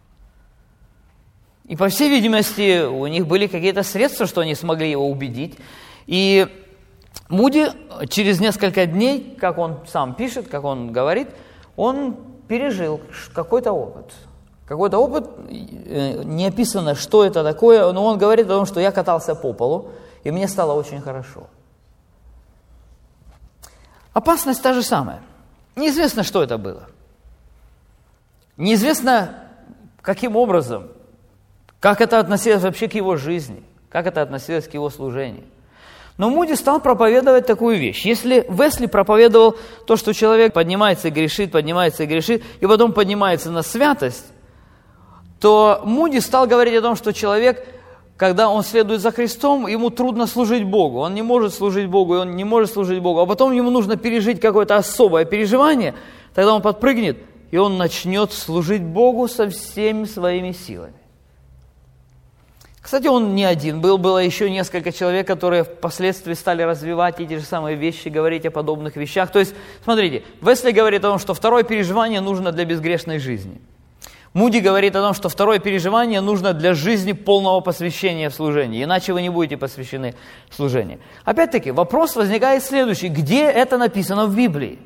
И, по всей видимости, у них были какие-то средства, что они смогли его убедить. И Муди через несколько дней, как он сам пишет, как он говорит, он пережил какой-то опыт. Какой-то опыт, не описано, что это такое, но он говорит о том, что я катался по полу, и мне стало очень хорошо. Опасность та же самая. Неизвестно, что это было. Неизвестно, каким образом, как это относилось вообще к его жизни, как это относилось к его служению. Но Муди стал проповедовать такую вещь. Если Весли проповедовал то, что человек поднимается и грешит, поднимается и грешит, и потом поднимается на святость, то Муди стал говорить о том, что человек, когда он следует за Христом, ему трудно служить Богу. Он не может служить Богу, и он не может служить Богу. А потом ему нужно пережить какое-то особое переживание, тогда он подпрыгнет, и он начнет служить Богу со всеми своими силами. Кстати, он не один был, было еще несколько человек, которые впоследствии стали развивать эти же самые вещи, говорить о подобных вещах. То есть, смотрите, Весли говорит о том, что второе переживание нужно для безгрешной жизни. Муди говорит о том, что второе переживание нужно для жизни полного посвящения в служении, иначе вы не будете посвящены в служении. Опять-таки, вопрос возникает следующий. Где это написано в Библии?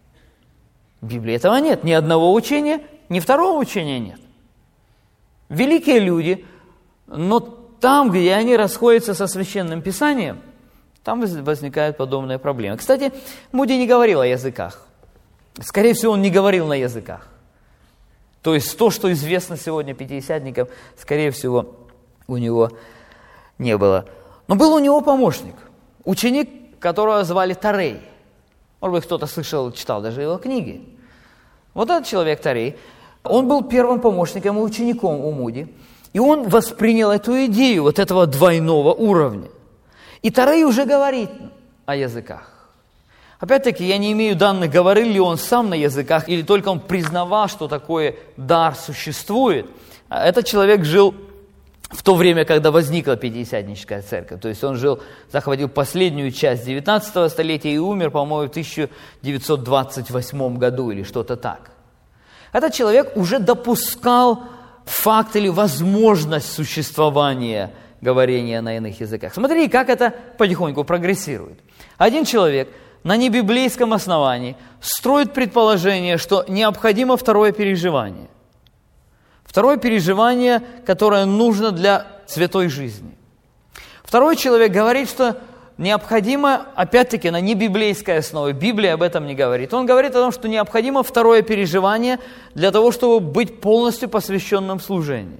В Библии этого нет. Ни одного учения, ни второго учения нет. Великие люди, но там, где они расходятся со Священным Писанием, там возникают подобные проблемы. Кстати, Муди не говорил о языках. Скорее всего, он не говорил на языках. То есть то, что известно сегодня пятидесятникам, скорее всего, у него не было. Но был у него помощник, ученик, которого звали Тарей. Может быть, кто-то слышал, читал даже его книги. Вот этот человек Тарей, он был первым помощником и учеником у Муди. И он воспринял эту идею вот этого двойного уровня. И Тарей уже говорит о языках. Опять-таки, я не имею данных, говорил ли он сам на языках, или только он признавал, что такой дар существует. Этот человек жил в то время, когда возникла Пятидесятническая церковь. То есть он жил, захватил последнюю часть девятнадцатого столетия и умер, по-моему, в тысяча девятьсот двадцать восьмом году или что-то так. Этот человек уже допускал факт или возможность существования говорения на иных языках. Смотри, как это потихоньку прогрессирует. Один человек на небиблейском основании строит предположение, что необходимо второе переживание. Второе переживание, которое нужно для святой жизни. Второй человек говорит, что необходимо, опять-таки, на небиблейской основе, Библия об этом не говорит. Он говорит о том, что необходимо второе переживание для того, чтобы быть полностью посвященным служению.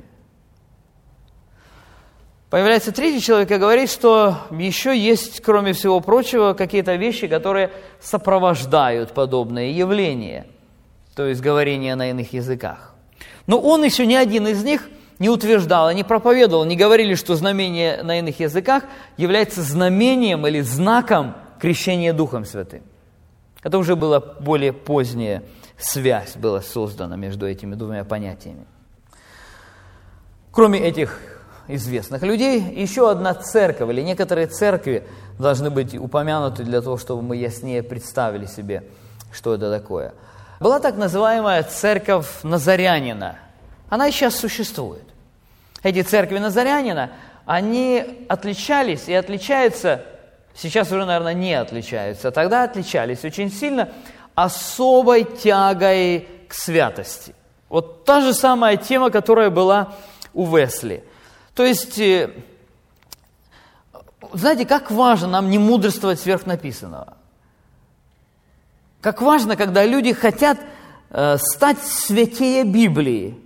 Появляется третий человек и говорит, что еще есть, кроме всего прочего, какие-то вещи, которые сопровождают подобные явления, то есть говорение на иных языках. Но он еще ни один из них не утверждал, не проповедовал, не говорили, что знамение на иных языках является знамением или знаком крещения Духом Святым. Это уже была более поздняя связь была создана между этими двумя понятиями. Кроме этих известных людей, еще одна церковь или некоторые церкви должны быть упомянуты для того, чтобы мы яснее представили себе, что это такое. Была так называемая церковь Назарянина. Она и сейчас существует. Эти церкви Назарянина, они отличались и отличаются, сейчас уже, наверное, не отличаются, тогда отличались очень сильно особой тягой к святости. Вот та же самая тема, которая была у Весли. То есть, знаете, как важно нам не мудрствовать сверх написанного. Как важно, когда люди хотят э, стать святее Библии.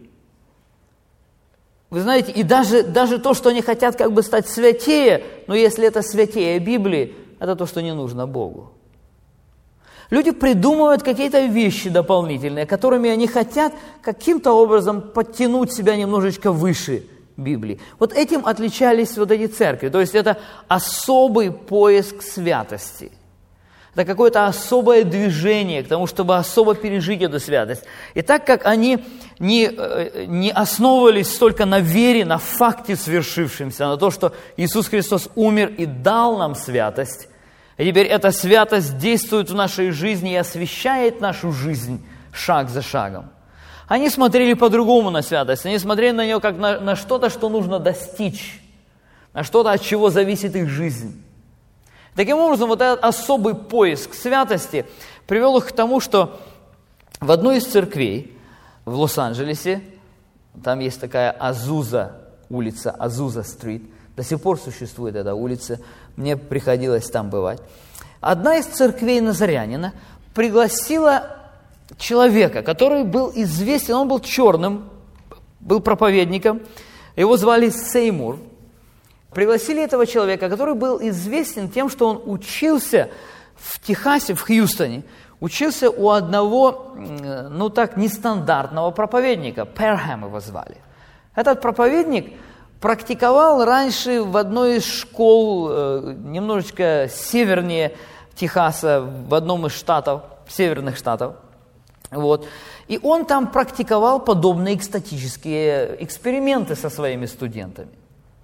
Вы знаете, и даже, даже то, что они хотят как бы стать святее, но если это святее Библии, это то, что не нужно Богу. Люди придумывают какие-то вещи дополнительные, которыми они хотят каким-то образом подтянуть себя немножечко выше Библии. Вот этим отличались вот эти церкви. То есть это особый поиск святости. Это какое-то особое движение к тому, чтобы особо пережить эту святость. И так как они не, не основывались только на вере, на факте свершившемся, на то, что Иисус Христос умер и дал нам святость, и теперь эта святость действует в нашей жизни и освещает нашу жизнь шаг за шагом. Они смотрели по-другому на святость. Они смотрели на нее как на, на что-то, что нужно достичь, на что-то, от чего зависит их жизнь. Таким образом, вот этот особый поиск святости привел их к тому, что в одной из церквей в Лос-Анджелесе, там есть такая Азуза, улица Азуза-стрит, до сих пор существует эта улица, мне приходилось там бывать. Одна из церквей назарянина пригласила человека, который был известен, он был черным, был проповедником, его звали Сеймур. Пригласили этого человека, который был известен тем, что он учился в Техасе, в Хьюстоне, учился у одного, ну так, нестандартного проповедника, Перхэм его звали. Этот проповедник практиковал раньше в одной из школ, немножечко севернее Техаса, в одном из штатов, северных штатов. Вот. И он там практиковал подобные экстатические эксперименты со своими студентами.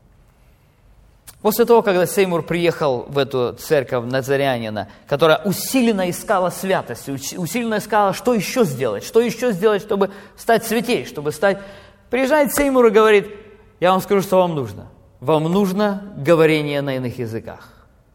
После того, когда Сеймур приехал в эту церковь назарянина, которая усиленно искала святость, усиленно искала, что еще сделать, что еще сделать, чтобы стать святей, чтобы стать... Приезжает Сеймур и говорит: я вам скажу, что вам нужно. Вам нужно говорение на иных языках.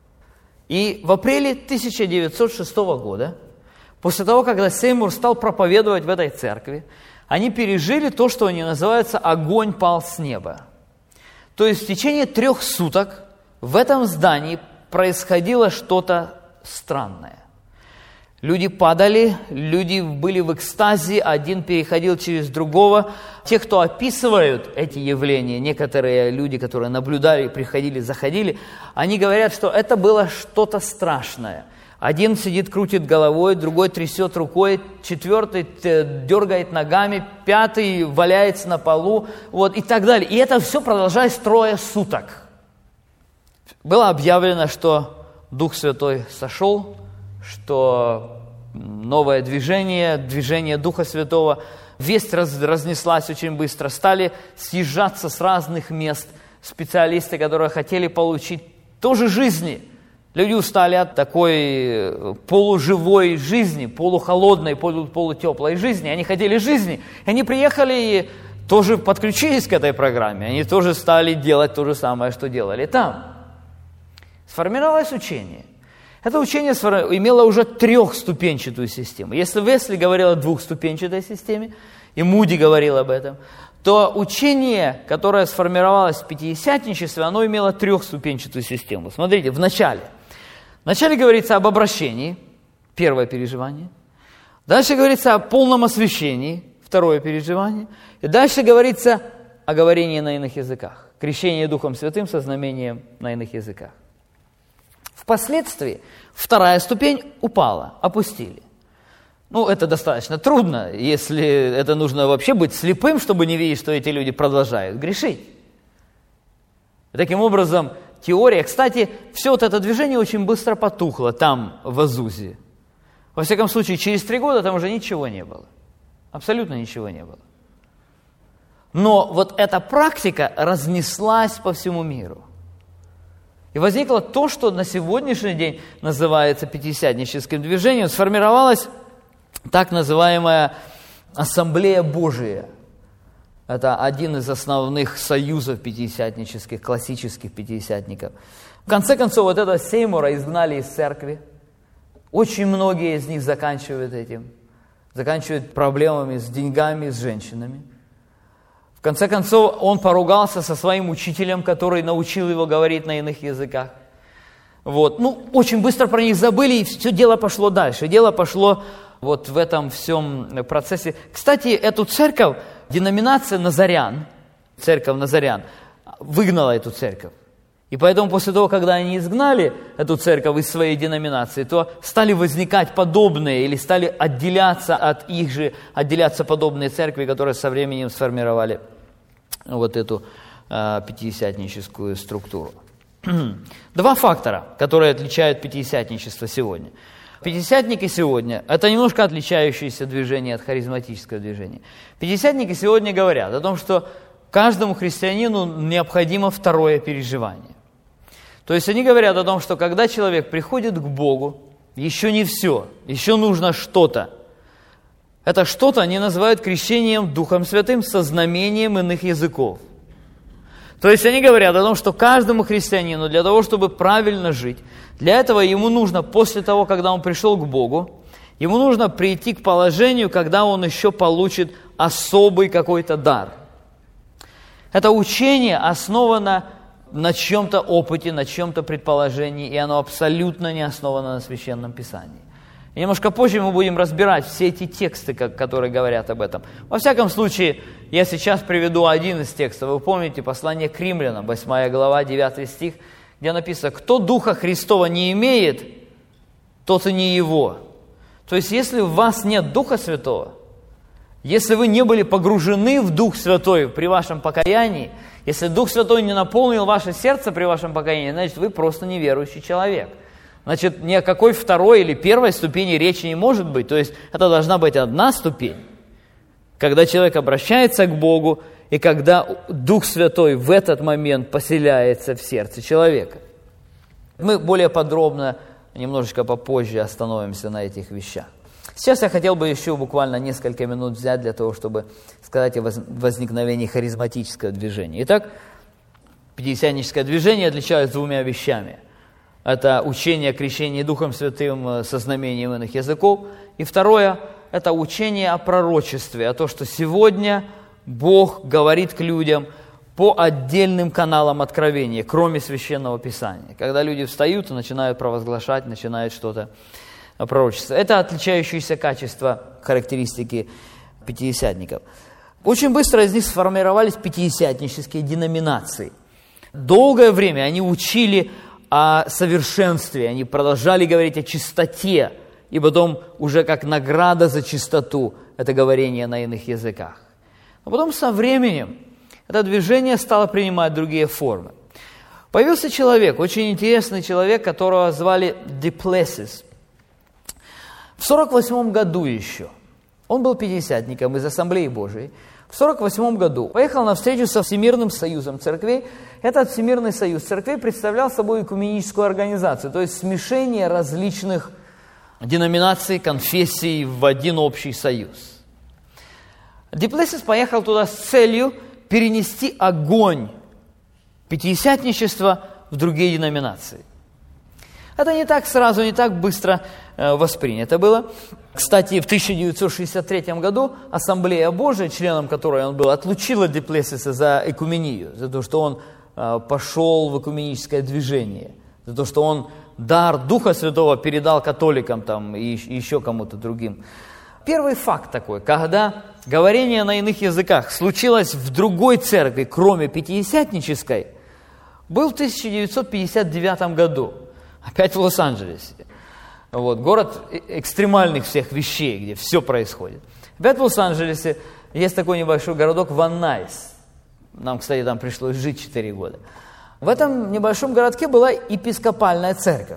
И в апреле тысяча девятьсот шестого года, после того, когда Сеймур стал проповедовать в этой церкви, они пережили то, что они называются «огонь пал с неба». То есть в течение трех суток в этом здании происходило что-то странное. Люди падали, люди были в экстазе, один переходил через другого. Те, кто описывают эти явления, некоторые люди, которые наблюдали, приходили, заходили, они говорят, что это было что-то страшное. Один сидит, крутит головой, другой трясет рукой, четвертый дергает ногами, пятый валяется на полу, вот, и так далее. И это все продолжается трое суток. Было объявлено, что Дух Святой сошел, что новое движение, движение Духа Святого, весть раз, разнеслась очень быстро. Стали съезжаться с разных мест специалисты, которые хотели получить тоже жизни. Люди устали от такой полуживой жизни, полухолодной, полу, полутеплой жизни. Они хотели жизни. И они приехали и тоже подключились к этой программе. Они тоже стали делать то же самое, что делали там. Сформировалось учение. Это учение имело уже трехступенчатую систему. Если Весли говорил о двухступенчатой системе, и Муди говорил об этом, то учение, которое сформировалось в Пятидесятничестве, оно имело трехступенчатую систему. Смотрите, в начале. Вначале говорится об обращении, первое переживание. Дальше говорится о полном освящении, второе переживание. И дальше говорится о говорении на иных языках. Крещение Духом Святым со знамением на иных языках. Впоследствии вторая ступень упала, опустили. Ну, это достаточно трудно, если это нужно вообще быть слепым, чтобы не видеть, что эти люди продолжают грешить. Таким образом, теория... Кстати, все вот это движение очень быстро потухло там, в Азузе. Во всяком случае, через три года там уже ничего не было. Абсолютно ничего не было. Но вот эта практика разнеслась по всему миру. И возникло то, что на сегодняшний день называется пятидесятническим движением, сформировалась так называемая Ассамблея Божия. Это один из основных союзов пятидесятнических, классических пятидесятников. В конце концов, вот этого Сеймура изгнали из церкви. Очень многие из них заканчивают этим. Заканчивают проблемами с деньгами, с женщинами. В конце концов, он поругался со своим учителем, который научил его говорить на иных языках. Вот. Ну, очень быстро про них забыли, и все дело пошло дальше. Дело пошло вот в этом всем процессе. Кстати, эту церковь, деноминация Назарян, церковь Назарян, выгнала эту церковь. И поэтому после того, когда они изгнали эту церковь из своей деноминации, то стали возникать подобные, или стали отделяться от их же, отделяться подобные церкви, которые со временем сформировали вот эту э, пятидесятническую структуру. Два фактора, которые отличают пятидесятничество сегодня. Пятидесятники сегодня – это немножко отличающееся движение от харизматического движения. Пятидесятники сегодня говорят о том, что каждому христианину необходимо второе переживание. То есть они говорят о том, что когда человек приходит к Богу, еще не все, еще нужно что-то. Это что-то они называют крещением Духом Святым со знамением иных языков. То есть они говорят о том, что каждому христианину для того, чтобы правильно жить, для этого ему нужно, после того, когда он пришел к Богу, ему нужно прийти к положению, когда он еще получит особый какой-то дар. Это учение основано на чьем-то опыте, на чьем-то предположении, и оно абсолютно не основано на Священном Писании. И немножко позже мы будем разбирать все эти тексты, которые говорят об этом. Во всяком случае, я сейчас приведу один из текстов. Вы помните послание к Римлянам, восьмая глава, девятый стих, где написано: «Кто Духа Христова не имеет, тот и не его». То есть, если в вас нет Духа Святого, если вы не были погружены в Дух Святой при вашем покаянии, если Дух Святой не наполнил ваше сердце при вашем покаянии, значит, вы просто неверующий человек. Значит, ни о какой второй или первой ступени речи не может быть. То есть, это должна быть одна ступень, когда человек обращается к Богу, и когда Дух Святой в этот момент поселяется в сердце человека. Мы более подробно, немножечко попозже остановимся на этих вещах. Сейчас я хотел бы еще буквально несколько минут взять для того, чтобы сказать о возникновении харизматического движения. Итак, пятидесятническое движение отличается двумя вещами. Это учение о крещении Духом Святым со знамением иных языков. И второе – это учение о пророчестве, о том, что сегодня Бог говорит к людям по отдельным каналам откровения, кроме Священного Писания. Когда люди встают и начинают провозглашать, начинают что-то пророчествовать. Это отличающиеся качества, характеристики пятидесятников. Очень быстро из них сформировались пятидесятнические деноминации. Долгое время они учили о совершенстве, они продолжали говорить о чистоте, и потом уже как награда за чистоту это говорение на иных языках. Но потом со временем это движение стало принимать другие формы. Появился человек, очень интересный человек, которого звали Диплесис. В сорок восьмом году еще, он был пятидесятником из Ассамблеи Божией, в сорок восьмом году поехал на встречу со Всемирным союзом церквей. Этот Всемирный союз церквей представлял собой экуменическую организацию, то есть смешение различных деноминаций, конфессий в один общий союз. Диплесис поехал туда с целью перенести огонь пятидесятничества в другие деноминации. Это не так сразу, не так быстро э, воспринято было. Кстати, в тысяча девятьсот шестьдесят третьем году Ассамблея Божия, членом которой он был, отлучила Диплесиса за экумению, за то, что он э, пошел в экуменическое движение, за то, что он дар Духа Святого передал католикам там, и еще кому-то другим. Первый факт такой, когда говорение на иных языках случилось в другой церкви, кроме пятидесятнической, был в тысяча девятьсот пятьдесят девятом году, опять в Лос-Анджелесе. Вот, город экстремальных всех вещей, где все происходит. Опять в Лос-Анджелесе есть такой небольшой городок Ван Найс. Нам, кстати, там пришлось жить четыре года. В этом небольшом городке была епископальная церковь.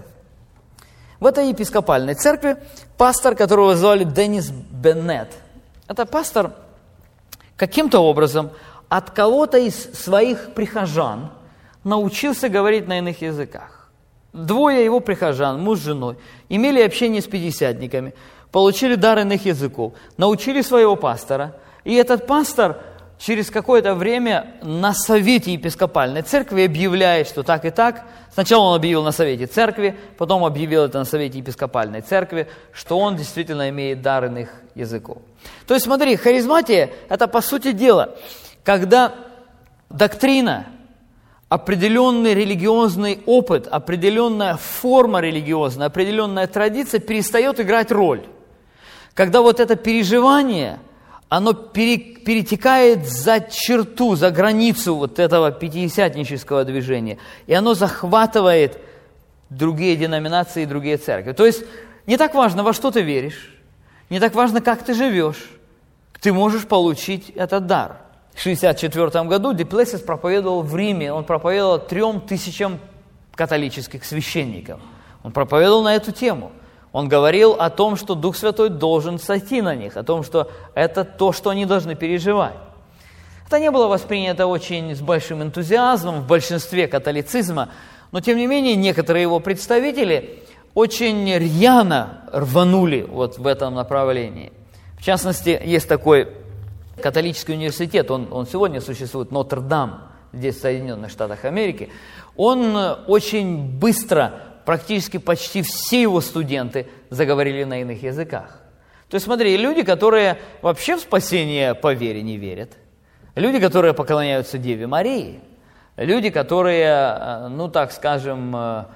В этой епископальной церкви пастор, которого звали Деннис Беннет, это пастор каким-то образом от кого-то из своих прихожан научился говорить на иных языках. Двое его прихожан, муж с женой, имели общение с пятидесятниками, получили дар иных языков, научили своего пастора. И этот пастор через какое-то время на совете епископальной церкви объявляет, что так и так. Сначала он объявил на совете церкви, потом объявил это на совете епископальной церкви, что он действительно имеет дар иных языков. То есть смотри, харизматия – это по сути дела, когда доктрина, определенный религиозный опыт, определенная форма религиозная, определенная традиция перестает играть роль. Когда вот это переживание, оно пере, перетекает за черту, за границу вот этого пятидесятнического движения, и оно захватывает другие деноминации и другие церкви. То есть не так важно, во что ты веришь, не так важно, как ты живешь, ты можешь получить этот дар. В шестьдесят четвёртом году Диплесис проповедовал в Риме, он проповедовал трем тысячам католических священников. Он проповедовал на эту тему. Он говорил о том, что Дух Святой должен сойти на них, о том, что это то, что они должны переживать. Это не было воспринято очень с большим энтузиазмом в большинстве католицизма, но тем не менее некоторые его представители очень рьяно рванули вот в этом направлении. В частности, есть такой католический университет, он, он сегодня существует, Нотр-Дам, здесь в Соединенных Штатах Америки. Он очень быстро, практически почти все его студенты заговорили на иных языках. То есть смотри, люди, которые вообще в спасение по вере не верят, люди, которые поклоняются Деве Марии, люди, которые, ну так скажем,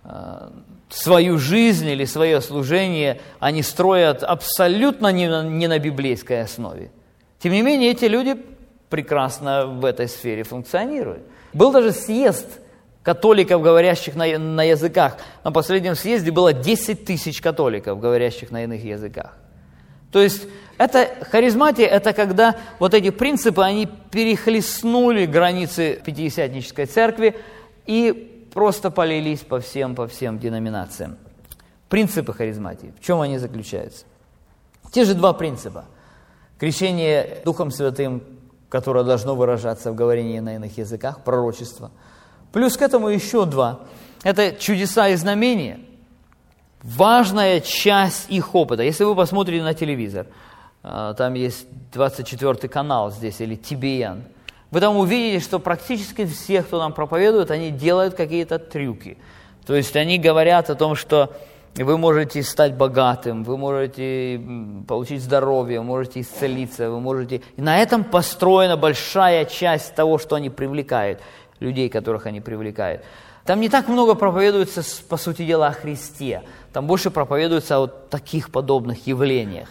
свою жизнь или свое служение, они строят абсолютно не на, не на библейской основе. Тем не менее, эти люди прекрасно в этой сфере функционируют. Был даже съезд католиков, говорящих на, на языках. На последнем съезде было десять тысяч католиков, говорящих на иных языках. То есть, это харизматия, это когда вот эти принципы, они перехлестнули границы Пятидесятнической церкви и просто полились по всем, по всем деноминациям. Принципы харизматии, в чем они заключаются? Те же два принципа. Крещение Духом Святым, которое должно выражаться в говорении на иных языках, пророчество. Плюс к этому еще два. Это чудеса и знамения. Важная часть их опыта. Если вы посмотрите на телевизор, там есть двадцать четвёртый канал здесь, или Ти Би Эн, вы там увидите, что практически все, кто нам проповедует, они делают какие-то трюки. То есть они говорят о том, что вы можете стать богатым, вы можете получить здоровье, вы можете исцелиться, вы можете... И на этом построена большая часть того, что они привлекают, людей, которых они привлекают. Там не так много проповедуется, по сути дела, о Христе. Там больше проповедуется о вот таких подобных явлениях.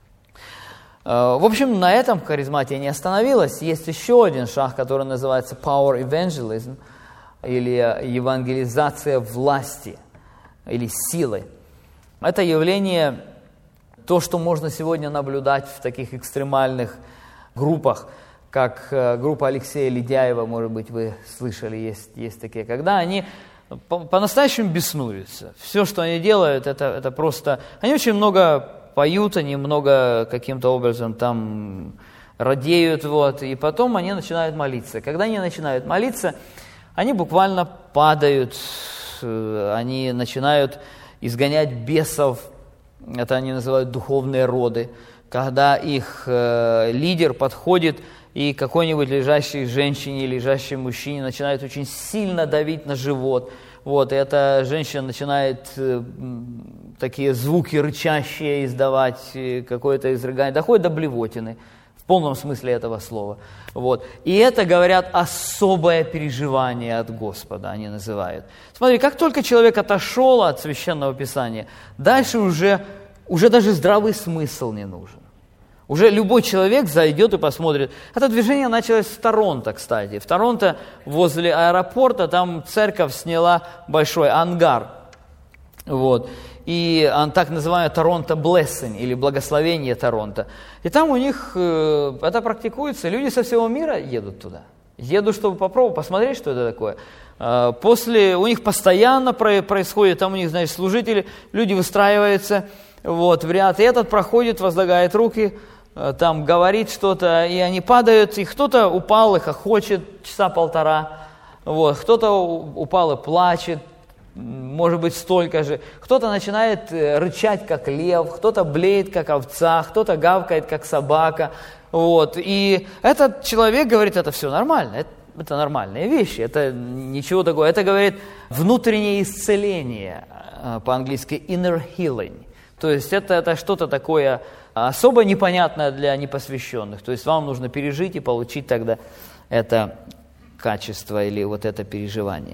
В общем, на этом харизматия не остановилась. Есть еще один шаг, который называется power evangelism, или евангелизация власти, или силы. Это явление, то, что можно сегодня наблюдать в таких экстремальных группах, как группа Алексея Ледяева, может быть, вы слышали, есть, есть такие, когда они по- по-настоящему беснуются. Все, что они делают, это, это просто... Они очень много поют, они много каким-то образом там радеют, вот, и потом они начинают молиться. Когда они начинают молиться, они буквально падают, они начинают изгонять бесов, это они называют духовные роды, когда их э, лидер подходит и какой-нибудь лежащей женщине, лежащей мужчине начинает очень сильно давить на живот, вот, и эта женщина начинает э, такие звуки рычащие издавать, э, какое-то изрыгание, доходит до блевотины, в полном смысле этого слова. Вот. И это, говорят, особое переживание от Господа, они называют. Смотри, как только человек отошел от Священного Писания, дальше уже, уже даже здравый смысл не нужен. Уже любой человек зайдет и посмотрит. Это движение началось в Торонто, кстати. В Торонто, возле аэропорта, там церковь сняла большой ангар. Вот. И он так называемый Торонто Blessing, или благословение Торонто. И там у них э, это практикуется, люди со всего мира едут туда. Едут, чтобы попробовать, посмотреть, что это такое. Э, после, у них постоянно про, происходит, там у них, значит, служители, люди выстраиваются вот, в ряд, и этот проходит, возлагает руки, э, там говорит что-то, и они падают, и кто-то упал и хохочет часа полтора, вот, кто-то упал и плачет, может быть, столько же. Кто-то начинает рычать, как лев, кто-то блеет, как овца, кто-то гавкает, как собака. Вот. И этот человек говорит, это все нормально, это, это нормальные вещи, это ничего такого. Это, говорит, внутреннее исцеление, по-английски inner healing. То есть это, это что-то такое особо непонятное для непосвященных. То есть вам нужно пережить и получить тогда это качество или вот это переживание.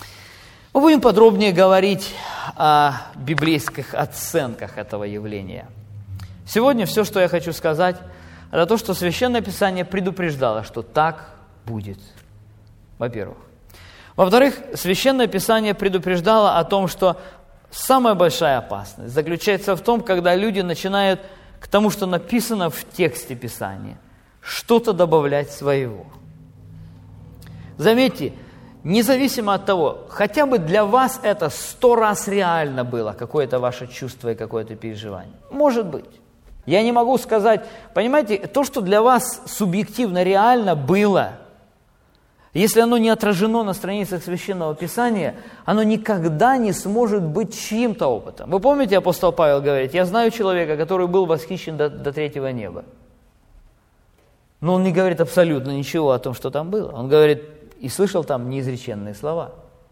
Мы будем подробнее говорить о библейских оценках этого явления. Сегодня все, что я хочу сказать, это то, что Священное Писание предупреждало, что так будет. Во-первых. Во-вторых, Священное Писание предупреждало о том, что самая большая опасность заключается в том, когда люди начинают к тому, что написано в тексте Писания, что-то добавлять своего. Заметьте, независимо от того, хотя бы для вас это сто раз реально было, какое-то ваше чувство и какое-то переживание. Может быть. Я не могу сказать, понимаете, то, что для вас субъективно реально было, если оно не отражено на страницах Священного Писания, оно никогда не сможет быть чьим-то опытом. Вы помните, апостол Павел говорит, я знаю человека, который был восхищен до, до третьего неба. Но он не говорит абсолютно ничего о том, что там было. Он говорит, и слышал там неизреченные слова.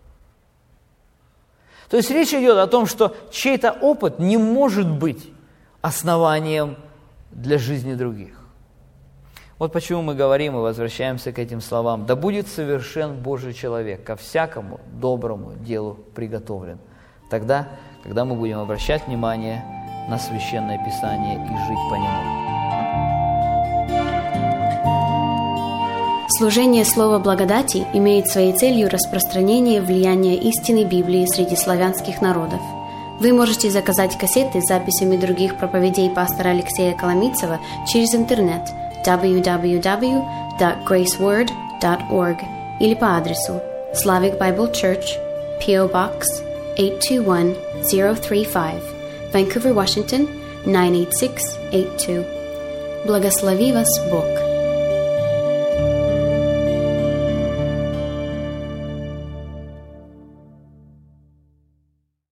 То есть речь идет о том, что чей-то опыт не может быть основанием для жизни других. Вот почему мы говорим и возвращаемся к этим словам. «Да будет совершен Божий человек, ко всякому доброму делу приготовлен». Тогда, когда мы будем обращать внимание на Священное Писание и жить по нему. Служение Слова Благодати имеет своей целью распространение влияния истины Библии среди славянских народов. Вы можете заказать кассеты с записями других проповедей пастора Алексея Коломийцева через интернет дабл ю дабл ю дабл ю точка грейс ворд точка орг или по адресу Slavic Bible Church, пи о Box eight two one zero three five, Vancouver, Washington nine eight six eight two. Благослови вас Бог!